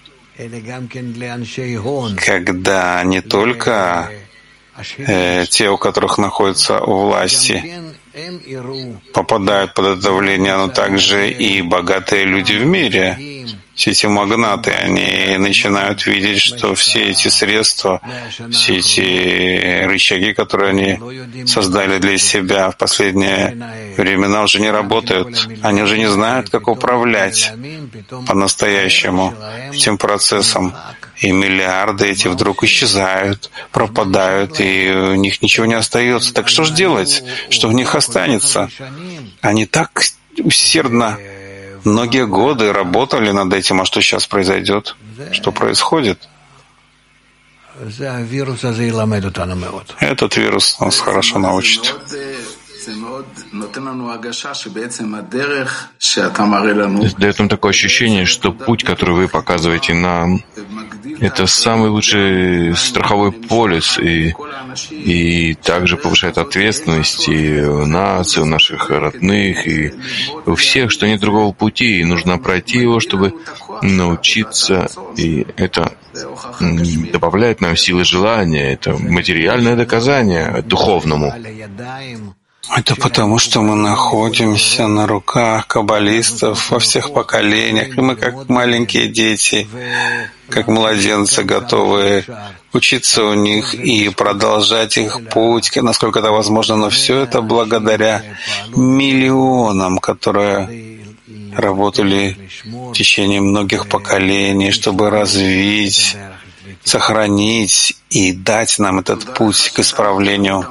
когда не только э, те, у которых находятся у власти, попадают под это давление, но также и богатые люди в мире. Все эти магнаты, они начинают видеть, что все эти средства, все эти рычаги, которые они создали для себя в последние времена, уже не работают. Они уже не знают, как управлять по-настоящему этим процессом. И миллиарды эти вдруг исчезают, пропадают, и у них ничего не остается. Так что же делать? Что в них останется? Они так усердно многие годы работали над этим, а что сейчас произойдет? Что происходит? Этот вирус нас хорошо научит. Дает нам такое ощущение, что путь, который вы показываете нам, это самый лучший страховой полис, и, и также повышает ответственность и у нас, и у наших родных, и у всех, что нет другого пути, и нужно пройти его, чтобы научиться, и это добавляет нам силы желания, это материальное доказание духовному. Это потому, что мы находимся на руках каббалистов во всех поколениях, и мы, как маленькие дети, как младенцы, готовы учиться у них и продолжать их путь, насколько это возможно. Но все это благодаря миллионам, которые работали в течение многих поколений, чтобы развить, сохранить и дать нам этот путь к исправлению.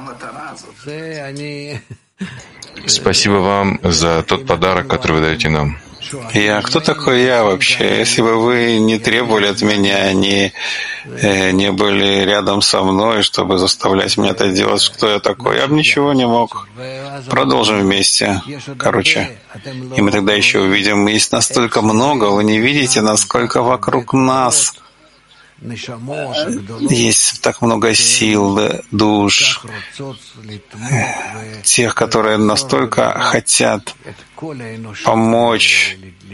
Спасибо вам за тот подарок, который вы даете нам. Я, кто такой я вообще? Если бы вы не требовали от меня, не, э, не были рядом со мной, чтобы заставлять меня это делать, кто я такой, я бы ничего не мог. Продолжим вместе. Короче, и мы тогда еще увидим, есть настолько много, вы не видите, насколько вокруг нас есть так много сил, душ, тех, которые настолько хотят помочь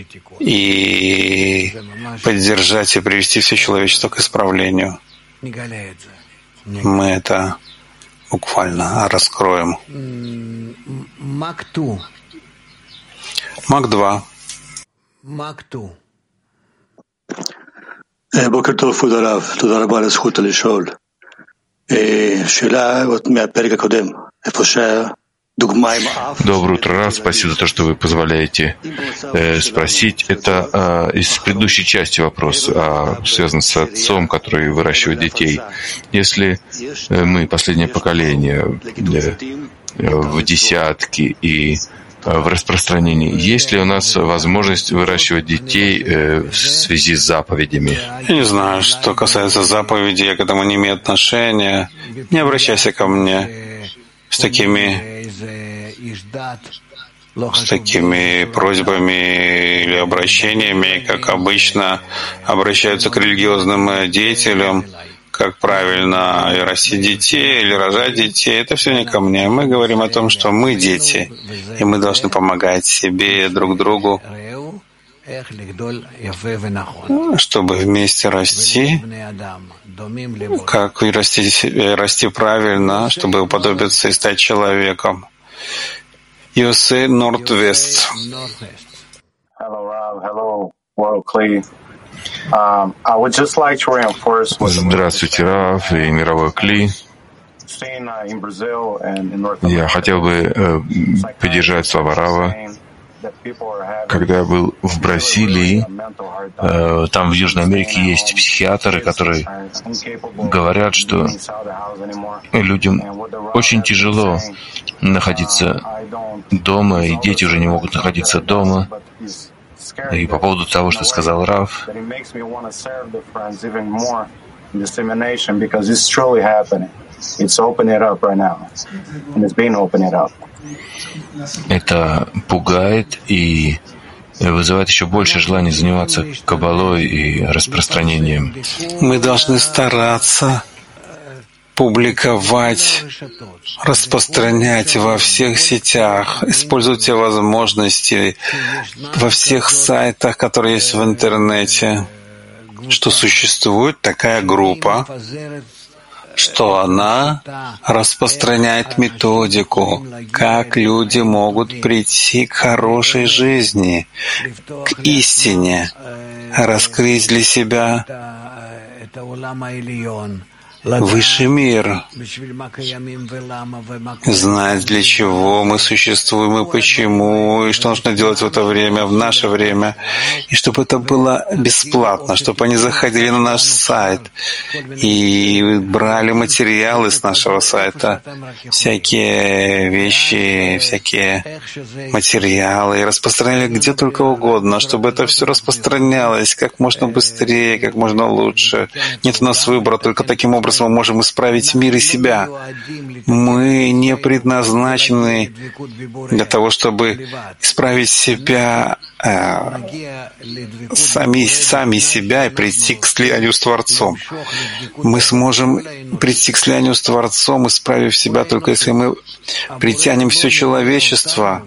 и поддержать и привести все человечество к исправлению. Мы это буквально раскроем. Мак два. בוקר טוב, כבוד הרב, תודה רבה על הזכות לשאול. שאלה עוד מהפרק הקודם, איפה Доброе утро, Раф. Спасибо за то, что вы позволяете э, спросить. Это э, из предыдущей части вопрос, э, связан с отцом, который выращивает детей. Если э, мы, последнее поколение, э, в десятки и э, в распространении, есть ли у нас возможность выращивать детей э, в связи с заповедями? Я не знаю, что касается заповедей, я к этому не имею отношения. Не обращайся ко мне с такими с такими просьбами или обращениями, как обычно обращаются к религиозным деятелям, как правильно и растить детей, или рожать детей. Это все не ко мне. Мы говорим о том, что мы дети, и мы должны помогать себе и друг другу, чтобы вместе расти, как расти, расти правильно, чтобы уподобиться и стать человеком. Йосе Норд-Вест. Здравствуйте, Раф и мировой Кли. Я хотел бы э, поддержать слова Рава. Когда я был в Бразилии, э, там в Южной Америке есть психиатры, которые говорят, что людям очень тяжело находиться дома, и дети уже не могут находиться дома. И по поводу того, что сказал Рав, это пугает и вызывает еще больше желания заниматься кабалой и распространением. Мы должны стараться публиковать, распространять во всех сетях, использовать все возможности во всех сайтах, которые есть в интернете, что существует такая группа, что она распространяет методику, как люди могут прийти к хорошей жизни, к истине, раскрыть для себя высший мир, знать, для чего мы существуем и почему, и что нужно делать в это время, в наше время, и чтобы это было бесплатно, чтобы они заходили на наш сайт и брали материалы с нашего сайта, всякие вещи, всякие материалы, и распространяли где только угодно, чтобы это все распространялось как можно быстрее, как можно лучше. Нет у нас выбора, только таким образом мы можем исправить мир и себя. Мы не предназначены для того, чтобы исправить себя, э, сами, сами себя и прийти к слиянию с Творцом. Мы сможем прийти к слиянию с Творцом, исправив себя, только если мы притянем все человечество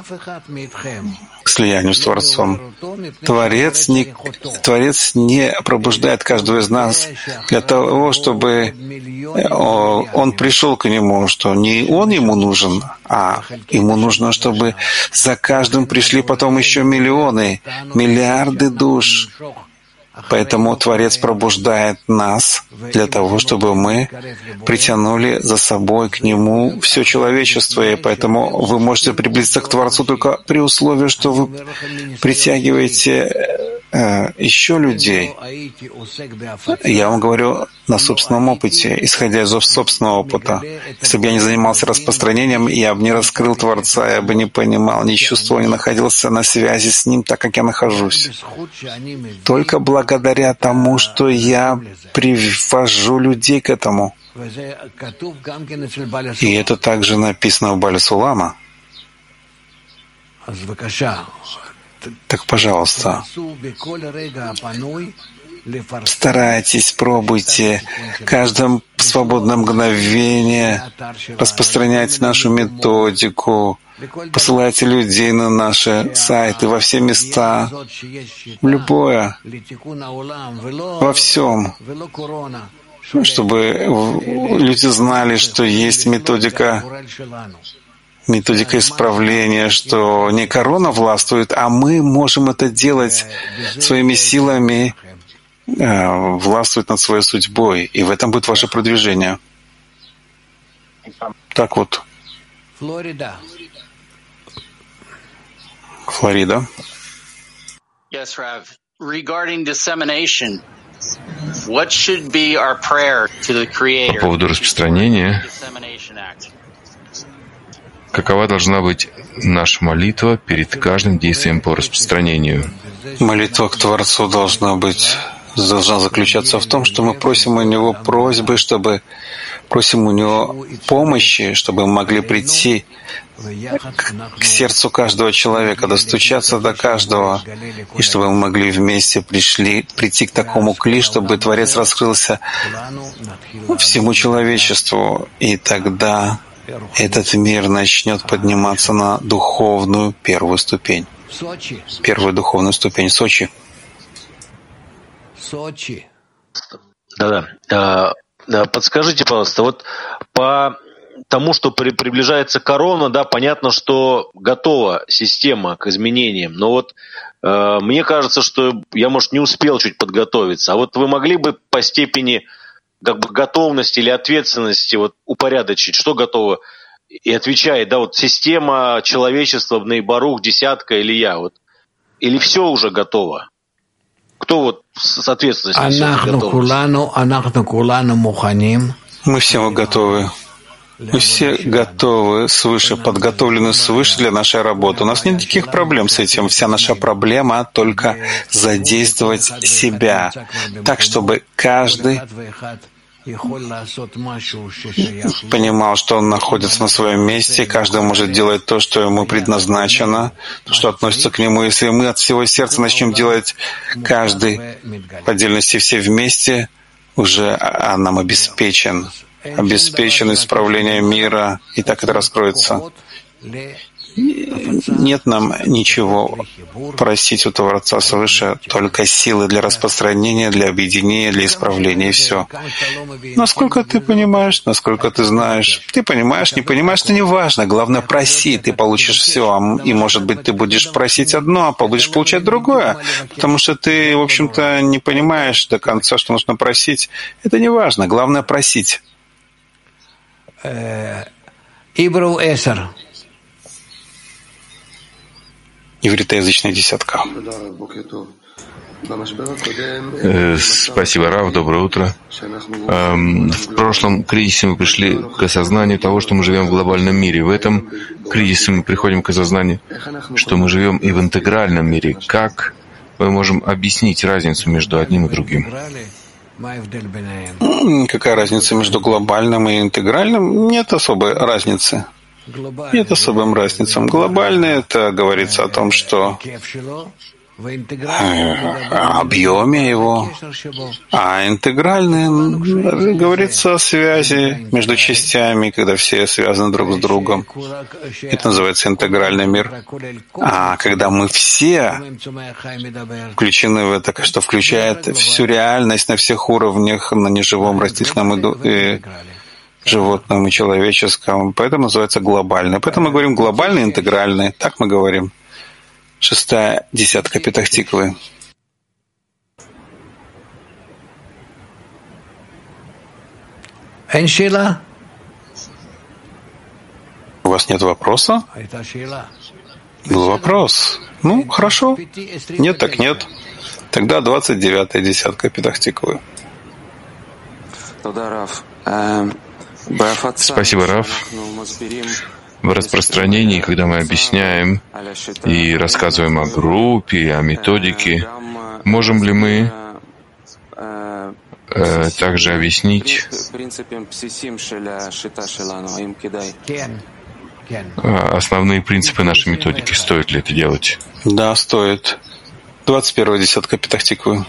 к слиянию с Творцом. Творец не, Творец не пробуждает каждого из нас для того, чтобы он пришел к нему, что не он ему нужен, а ему нужно, чтобы за каждым пришли потом еще миллионы, миллиарды душ. Поэтому Творец пробуждает нас для того, чтобы мы притянули за собой к Нему все человечество. И поэтому вы можете приблизиться к Творцу только при условии, что вы притягиваете э, еще людей. Я вам говорю на собственном опыте, исходя из собственного опыта. Если бы я не занимался распространением, я бы не раскрыл Творца, я бы не понимал, не чувствовал, не находился на связи с Ним так, как я нахожусь. Только благодаря тому, что я привожу людей к этому. И это также написано в Бале Сулама. Так, пожалуйста, старайтесь, пробуйте каждое свободное мгновение распространять нашу методику, посылайте людей на наши сайты, во все места, в любое, во всем, чтобы люди знали, что есть методика, методика исправления, что не корона властвует, а мы можем это делать своими силами, властвовать над своей судьбой, и в этом будет ваше продвижение. Так вот, Флорида. Флорида. Yes, Rav. Regarding dissemination, what should be our prayer to the Creator? По поводу распространения, какова должна быть наша молитва перед каждым действием по распространению? Молитва к Творцу должна быть, должна заключаться в том, что мы просим у Него просьбы, чтобы просим у Него помощи, чтобы мы могли прийти к, к сердцу каждого человека, достучаться до каждого, и чтобы мы могли вместе пришли, прийти к такому кли, чтобы Творец раскрылся всему человечеству, и тогда этот мир начнет подниматься на духовную первую ступень. Первую духовную ступень. Сочи. Сочи. Да-да. Подскажите, пожалуйста, вот по тому, что при, приближается корона, да, понятно, что готова система к изменениям, но вот э, мне кажется, что я, может, не успел чуть подготовиться, а вот вы могли бы по степени как бы готовности или ответственности вот упорядочить, что готово и отвечает, да, вот система, человечества, Бней Барух, десятка или я, вот, или все уже готово? Кто вот с ответственностью готов? Мы все готовы. Мы все готовы свыше, подготовлены свыше для нашей работы. У нас нет никаких проблем с этим. Вся наша проблема только задействовать себя так, чтобы каждый понимал, что он находится на своем месте, каждый может делать то, что ему предназначено, то, что относится к нему. Если мы от всего сердца начнем делать каждый в отдельности, все вместе, уже а нам обеспечен, обеспечен исправление мира, и так это раскроется. Нет нам ничего просить у Творца свыше, только силы для распространения, для объединения, для исправления, и все. Насколько ты понимаешь, насколько ты знаешь, ты понимаешь, не понимаешь, это не важно. Главное, проси, ты получишь все. И, может быть, ты будешь просить одно, а будешь получать другое, потому что ты, в общем-то, не понимаешь до конца, что нужно просить. Это не важно. Главное, просить. Ибру Эсер. Ивритоязычная десятка. Спасибо, Рав, доброе утро. В прошлом кризисе мы пришли к осознанию того, что мы живем в глобальном мире. В этом кризисе мы приходим к осознанию, что мы живем и в интегральном мире. Как мы можем объяснить разницу между одним и другим? Какая разница между глобальным и интегральным? Нет особой разницы. Нет особой разницы. Глобальный — это говорится о том, что о объеме его, а интегральный говорится о связи между частями, когда все связаны друг с другом. Это называется интегральный мир. А когда мы все включены в это, что включает всю реальность на всех уровнях, на неживом, растительном и животном и человеческом, поэтому называется глобальный. Поэтому мы говорим глобальный, интегральный. Так мы говорим. Шестая десятка Петах Тиквы. Эншила? У вас нет вопроса? Был вопрос. Ну, хорошо. Нет, так нет. Тогда двадцать девятая десятка Петах Тиквы. Спасибо, Раф. В распространении, когда мы объясняем и рассказываем о группе, и о методике, можем ли мы э, также объяснить основные принципы нашей методики? Стоит ли это делать? Да, стоит. двадцать первая десятка Петах Тиквы.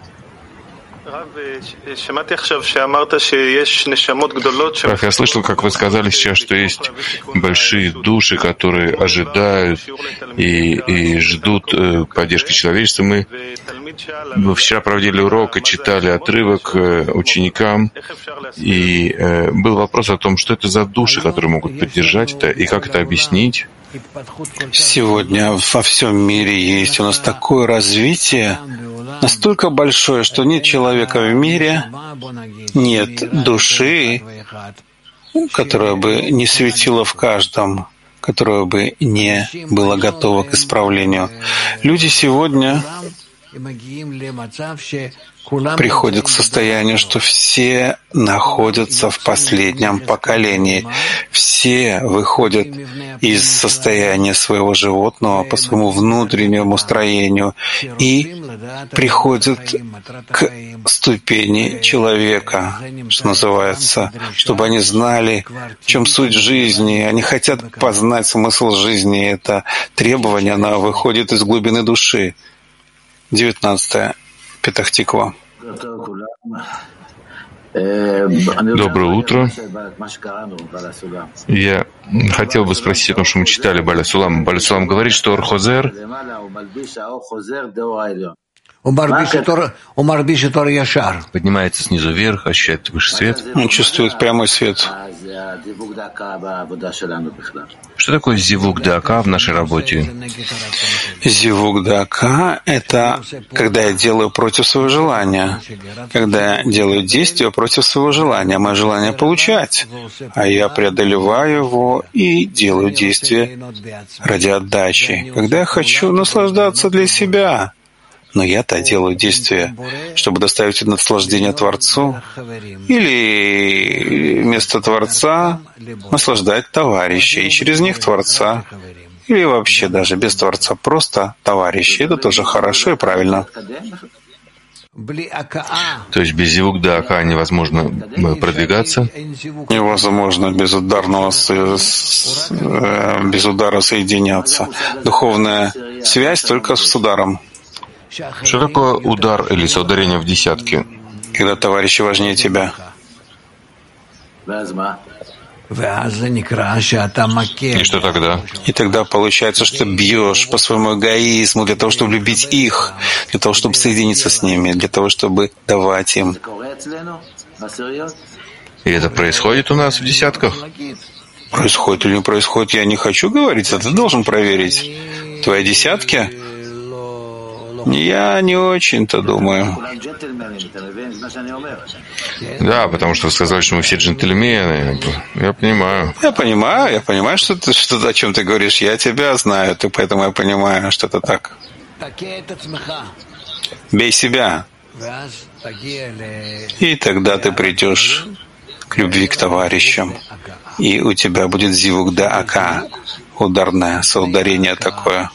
Раф, я слышал, как вы сказали сейчас, что есть большие души, которые ожидают и, и ждут э, поддержки человечества. Мы, мы вчера проводили урок и читали отрывок э, ученикам, и э, был вопрос о том, что это за души, которые могут поддержать это, и как это объяснить. Сегодня во всем мире есть у нас такое развитие, настолько большое, что нет человека в мире, нет души, которое бы не светило в каждом, которое бы не было готово к исправлению. Люди сегодня приходят к состоянию, что все находятся в последнем поколении. Все выходят из состояния своего животного по своему внутреннему строению и приходят к ступени человека, что называется, чтобы они знали, в чем суть жизни. Они хотят познать смысл жизни. Это требование, оно выходит из глубины души. девятнадцатое. Петах Тиква. Доброе утро. Я хотел бы спросить о том, что мы читали Баля Сулам. Баля Сулам говорит, что Ор-Хозер поднимается снизу вверх, ощущает высший свет. Он чувствует прямой свет. Что такое зивук дака в нашей работе? Зивук дака — это когда я делаю против своего желания, когда я делаю действие против своего желания, мое желание получать, а я преодолеваю его и делаю действие ради отдачи, когда я хочу наслаждаться для себя. Но я-то делаю действия, чтобы доставить наслаждение Творцу, или вместо Творца наслаждать товарища, и через них Творца, или вообще даже без Творца, просто товарищи. Это тоже хорошо и правильно. То есть без зивук да ака невозможно продвигаться? Невозможно без ударного, без удара соединяться. Духовная связь только с ударом. Что такое удар или соударение в десятке? Когда товарищи важнее тебя. И что тогда? И тогда получается, что бьешь по своему эгоизму для того, чтобы любить их, для того, чтобы соединиться с ними, для того, чтобы давать им. И это происходит у нас в десятках? Происходит или не происходит, я не хочу говорить, а ты должен проверить. Твои десятки? Я не очень-то думаю. Да, потому что вы сказали, что мы все джентльмены. Я понимаю. Я понимаю, я понимаю, что ты, что, о чем ты говоришь. Я тебя знаю, ты, поэтому я понимаю, что это так. Бей себя. И тогда ты придешь к любви к товарищам. И у тебя будет зивук да ака. Ударное соударение такое,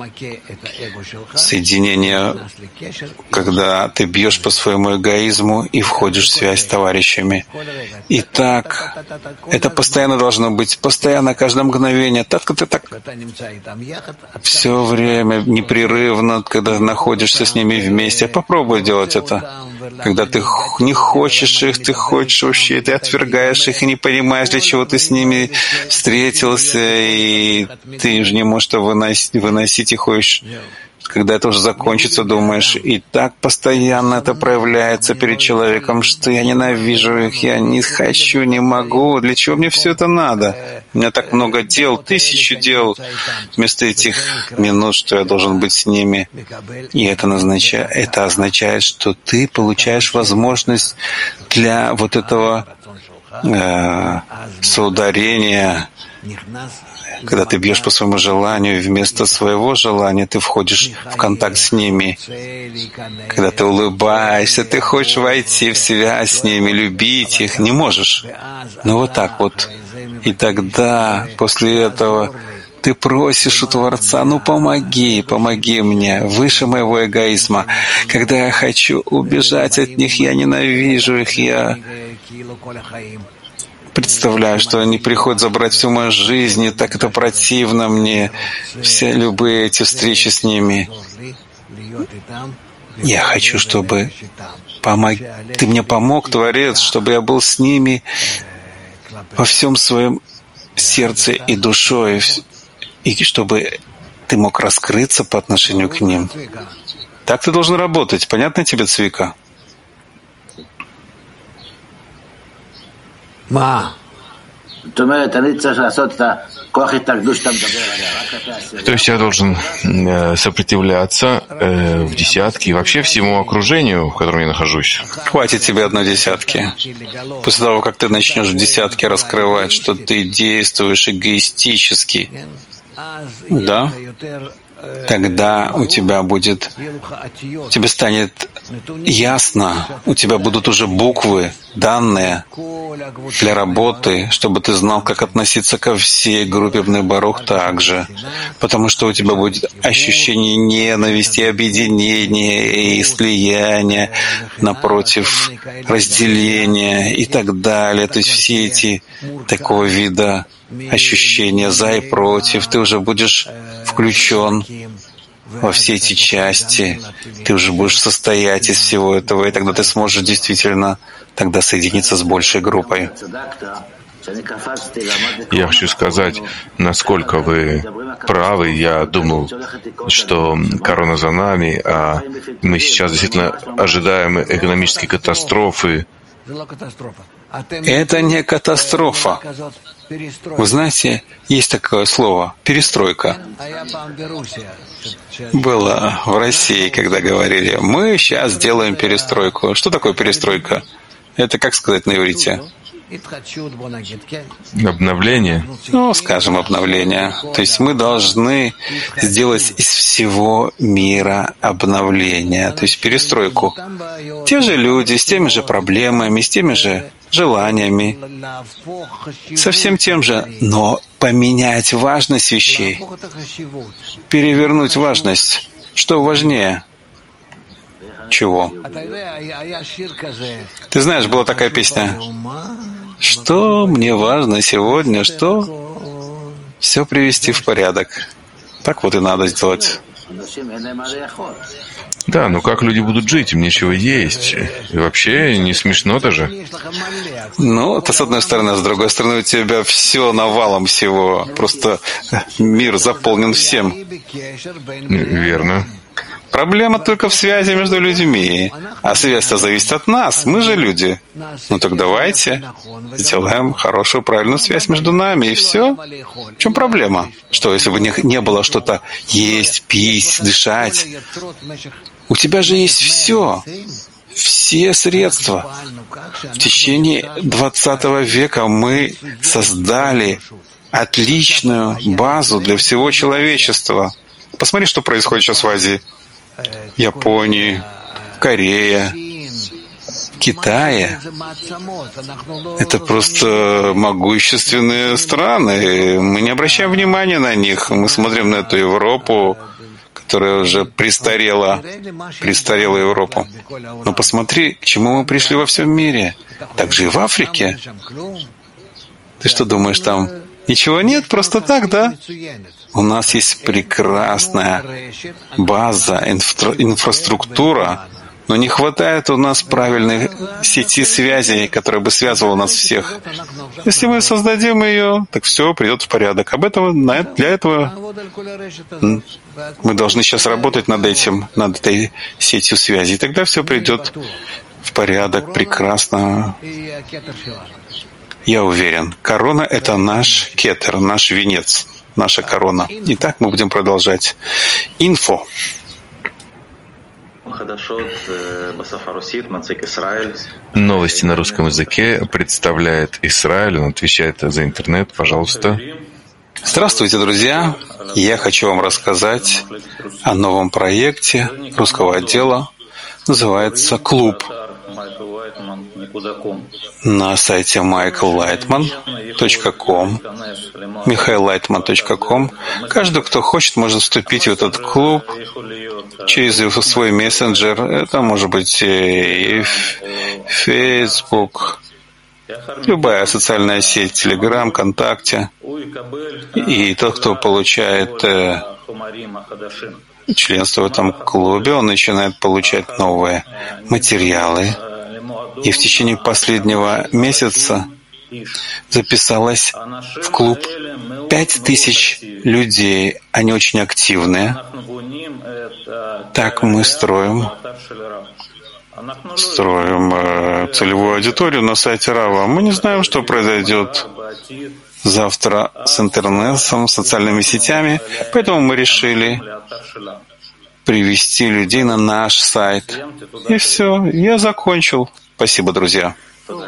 соединение, когда ты бьешь по своему эгоизму и входишь в связь с товарищами. И так, это постоянно должно быть, постоянно, каждое мгновение, так, так, так, все время, непрерывно, когда находишься с ними вместе. Попробуй делать это. Когда ты не хочешь их, ты хочешь вообще, ты отвергаешь их и не понимаешь, для чего ты с ними встретился, и ты уже не можешь это выносить, выносить и хочешь, когда это уже закончится, думаешь, и так постоянно это проявляется перед человеком, что я ненавижу их, я не хочу, не могу, для чего мне все это надо? У меня так много дел, тысячу дел, вместо этих минут, что я должен быть с ними. И это означает, это означает, что ты получаешь возможность для вот этого э, соударения, когда ты бьешь по своему желанию, вместо своего желания ты входишь в контакт с ними. Когда ты улыбаешься, ты хочешь войти в связь с ними, любить их, не можешь. Ну вот так вот. И тогда, после этого, ты просишь у Творца, ну помоги, помоги мне, выше моего эгоизма. Когда я хочу убежать от них, я ненавижу их, я представляю, что они приходят забрать всю мою жизнь, и так это противно мне, все любые эти встречи с ними. Я хочу, чтобы помог... ты мне помог, Творец, чтобы я был с ними во всем своем сердце и душой, и чтобы ты мог раскрыться по отношению к ним. Так ты должен работать. Понятно тебе, Цвика? То есть я должен э, сопротивляться э, в десятке и вообще всему окружению, в котором я нахожусь. Хватит тебе одной десятки. После того, как ты начнешь в десятке раскрывать, что ты действуешь эгоистически, да, тогда у тебя будет, тебе станет ясно, у тебя будут уже буквы, данные для работы, чтобы ты знал, как относиться ко всей группе Бней Барух также, потому что у тебя будет ощущение ненависти, объединения и слияния, напротив, разделения и так далее. То есть все эти такого вида ощущения за и против, ты уже будешь включен во все эти части, ты уже будешь состоять из всего этого, и тогда ты сможешь действительно тогда соединиться с большей группой. Я хочу сказать, насколько вы правы. Я думал, что корона за нами, а мы сейчас действительно ожидаем экономической катастрофы. Это не катастрофа. Вы знаете, есть такое слово «перестройка». Было в России, когда говорили, мы сейчас сделаем перестройку. Что такое перестройка? Это как сказать на иврите? Обновление? Ну, скажем, обновление. То есть мы должны сделать из всего мира обновление, то есть перестройку. Те же люди, с теми же проблемами, с теми же желаниями, совсем тем же, но поменять важность вещей, перевернуть важность. Что важнее? Чего? Ты знаешь, была такая песня. Что мне важно сегодня, что все привести в порядок. Так вот и надо сделать. Да, но как люди будут жить? Им нечего есть. И вообще не смешно даже. Ну, это с одной стороны, а с другой стороны у тебя все навалом всего. Просто мир заполнен всем. Верно. Проблема только в связи между людьми. А связь-то зависит от нас. Мы же люди. Ну так давайте сделаем хорошую, правильную связь между нами, и все. В чем проблема? Что, если бы не, не было что-то есть, пить, дышать? У тебя же есть все. Все средства. В течение двадцатого века мы создали отличную базу для всего человечества. Посмотри, что происходит сейчас в Азии. Японии, Корее, Китае. Это просто могущественные страны. Мы не обращаем внимания на них. Мы смотрим на эту Европу, которая уже престарела, престарела Европу. Но посмотри, к чему мы пришли во всем мире. Так же и в Африке. Ты что думаешь, там ничего нет? Просто так, да? У нас есть прекрасная база, инфра- инфраструктура, но не хватает у нас правильной сети связей, которая бы связывала нас всех. Если мы создадим ее, так все придет в порядок. Об этом, для этого мы должны сейчас работать над этим, над этой сетью связей. И тогда все придет в порядок, прекрасно. Я уверен, корона — это наш кетер, наш венец. Наша корона. Итак, мы будем продолжать. Инфо. Новости на русском языке представляет Израиль. Он отвечает за интернет. Пожалуйста. Здравствуйте, друзья. Я хочу вам рассказать о новом проекте русского отдела. Называется «Клуб». На сайте майкл лайтман точка ком, михаил лайтман точка ком. Каждый, кто хочет, может вступить в этот клуб через свой мессенджер. Это может быть и Facebook, любая социальная сеть, Telegram, ВКонтакте. И тот, кто получает членство в этом клубе, он начинает получать новые материалы. И в течение последнего месяца записалось в клуб пять тысяч людей. Они очень активные. Так мы строим строим э, целевую аудиторию на сайте Рава. Мы не знаем, что произойдет завтра с интернетом, социальными сетями, поэтому мы решили привести людей на наш сайт. И все, я закончил. Спасибо, друзья.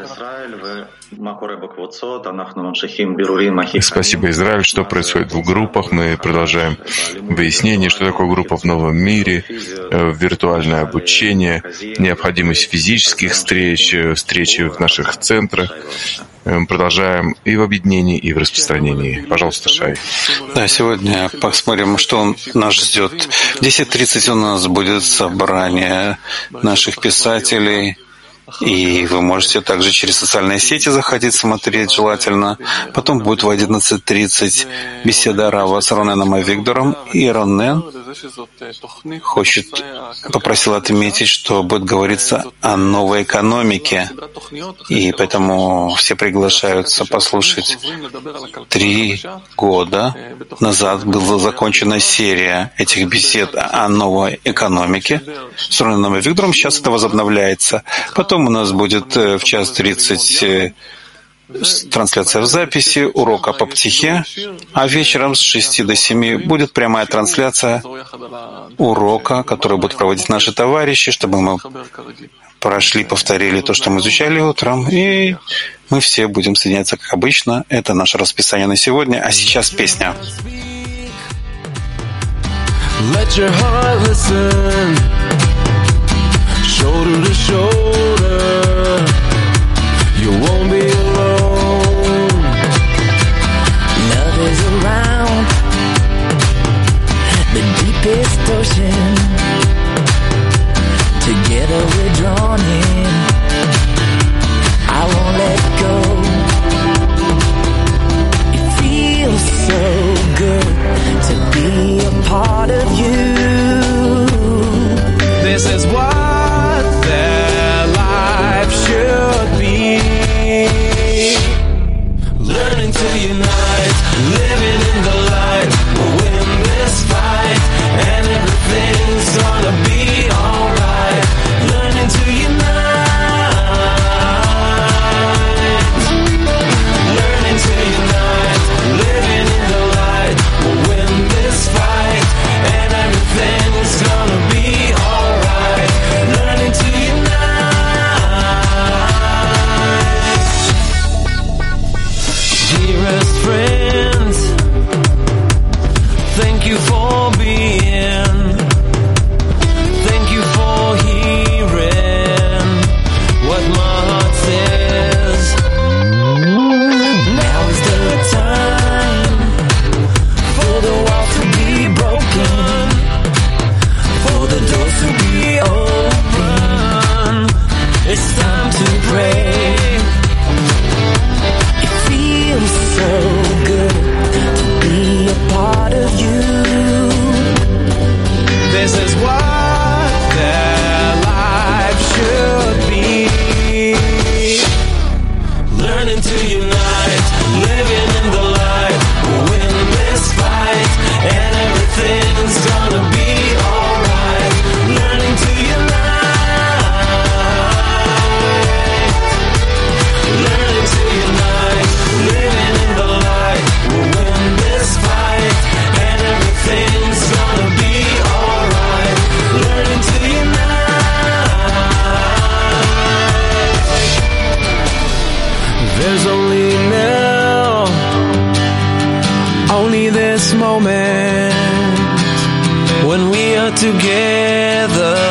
Спасибо, Израиль. Что происходит в группах? Мы продолжаем выяснение, что такое группа в новом мире, виртуальное обучение, необходимость физических встреч, встречи в наших центрах. Мы продолжаем и в объединении, и в распространении. Пожалуйста, Шай. Да, сегодня посмотрим, что нас ждет. В десять тридцать у нас будет собрание наших писателей. И вы можете также через социальные сети заходить, смотреть желательно. Потом будет в одиннадцать тридцать беседа Рава с Роненом Авигдором. И Ронен хочет, попросил отметить, что будет говориться о новой экономике. И поэтому все приглашаются послушать. Три года назад была закончена серия этих бесед о новой экономике с Роненом Авигдором. Сейчас это возобновляется. Потом у нас будет в час тридцать трансляция в записи, урока по птихе, а вечером с шести до семи будет прямая трансляция урока, который будут проводить наши товарищи, чтобы мы прошли, повторили то, что мы изучали утром, и мы все будем соединяться, как обычно. Это наше расписание на сегодня, а сейчас песня. Shoulder to shoulder, you won't be alone. Love is around the deepest ocean. Together we're drawn in. I won't let go. It feels so good to be a part of you. This is what should be. Learning to unite, living in the light. We'll win this fight, and everything's gonna be alright. Learning to unite, learning to unite, living in the light. We'll win this fight, and everything's gonna be alright. Learning to unite. Dearest friends, thank you for being, thank you for hearing what my heart says. Now is the time for the wall to be broken, for the doors to be open. It's time to pray. So good to be a part of you. This is what their life should be. Learning to unite, living in the light. We'll win this fight, and everything's gonna be alright. Learning to unite, learning to unite, living in the light. We'll win this fight, and everything's gonna be alright. Learning to unite. There's only now, only this moment, when we are together.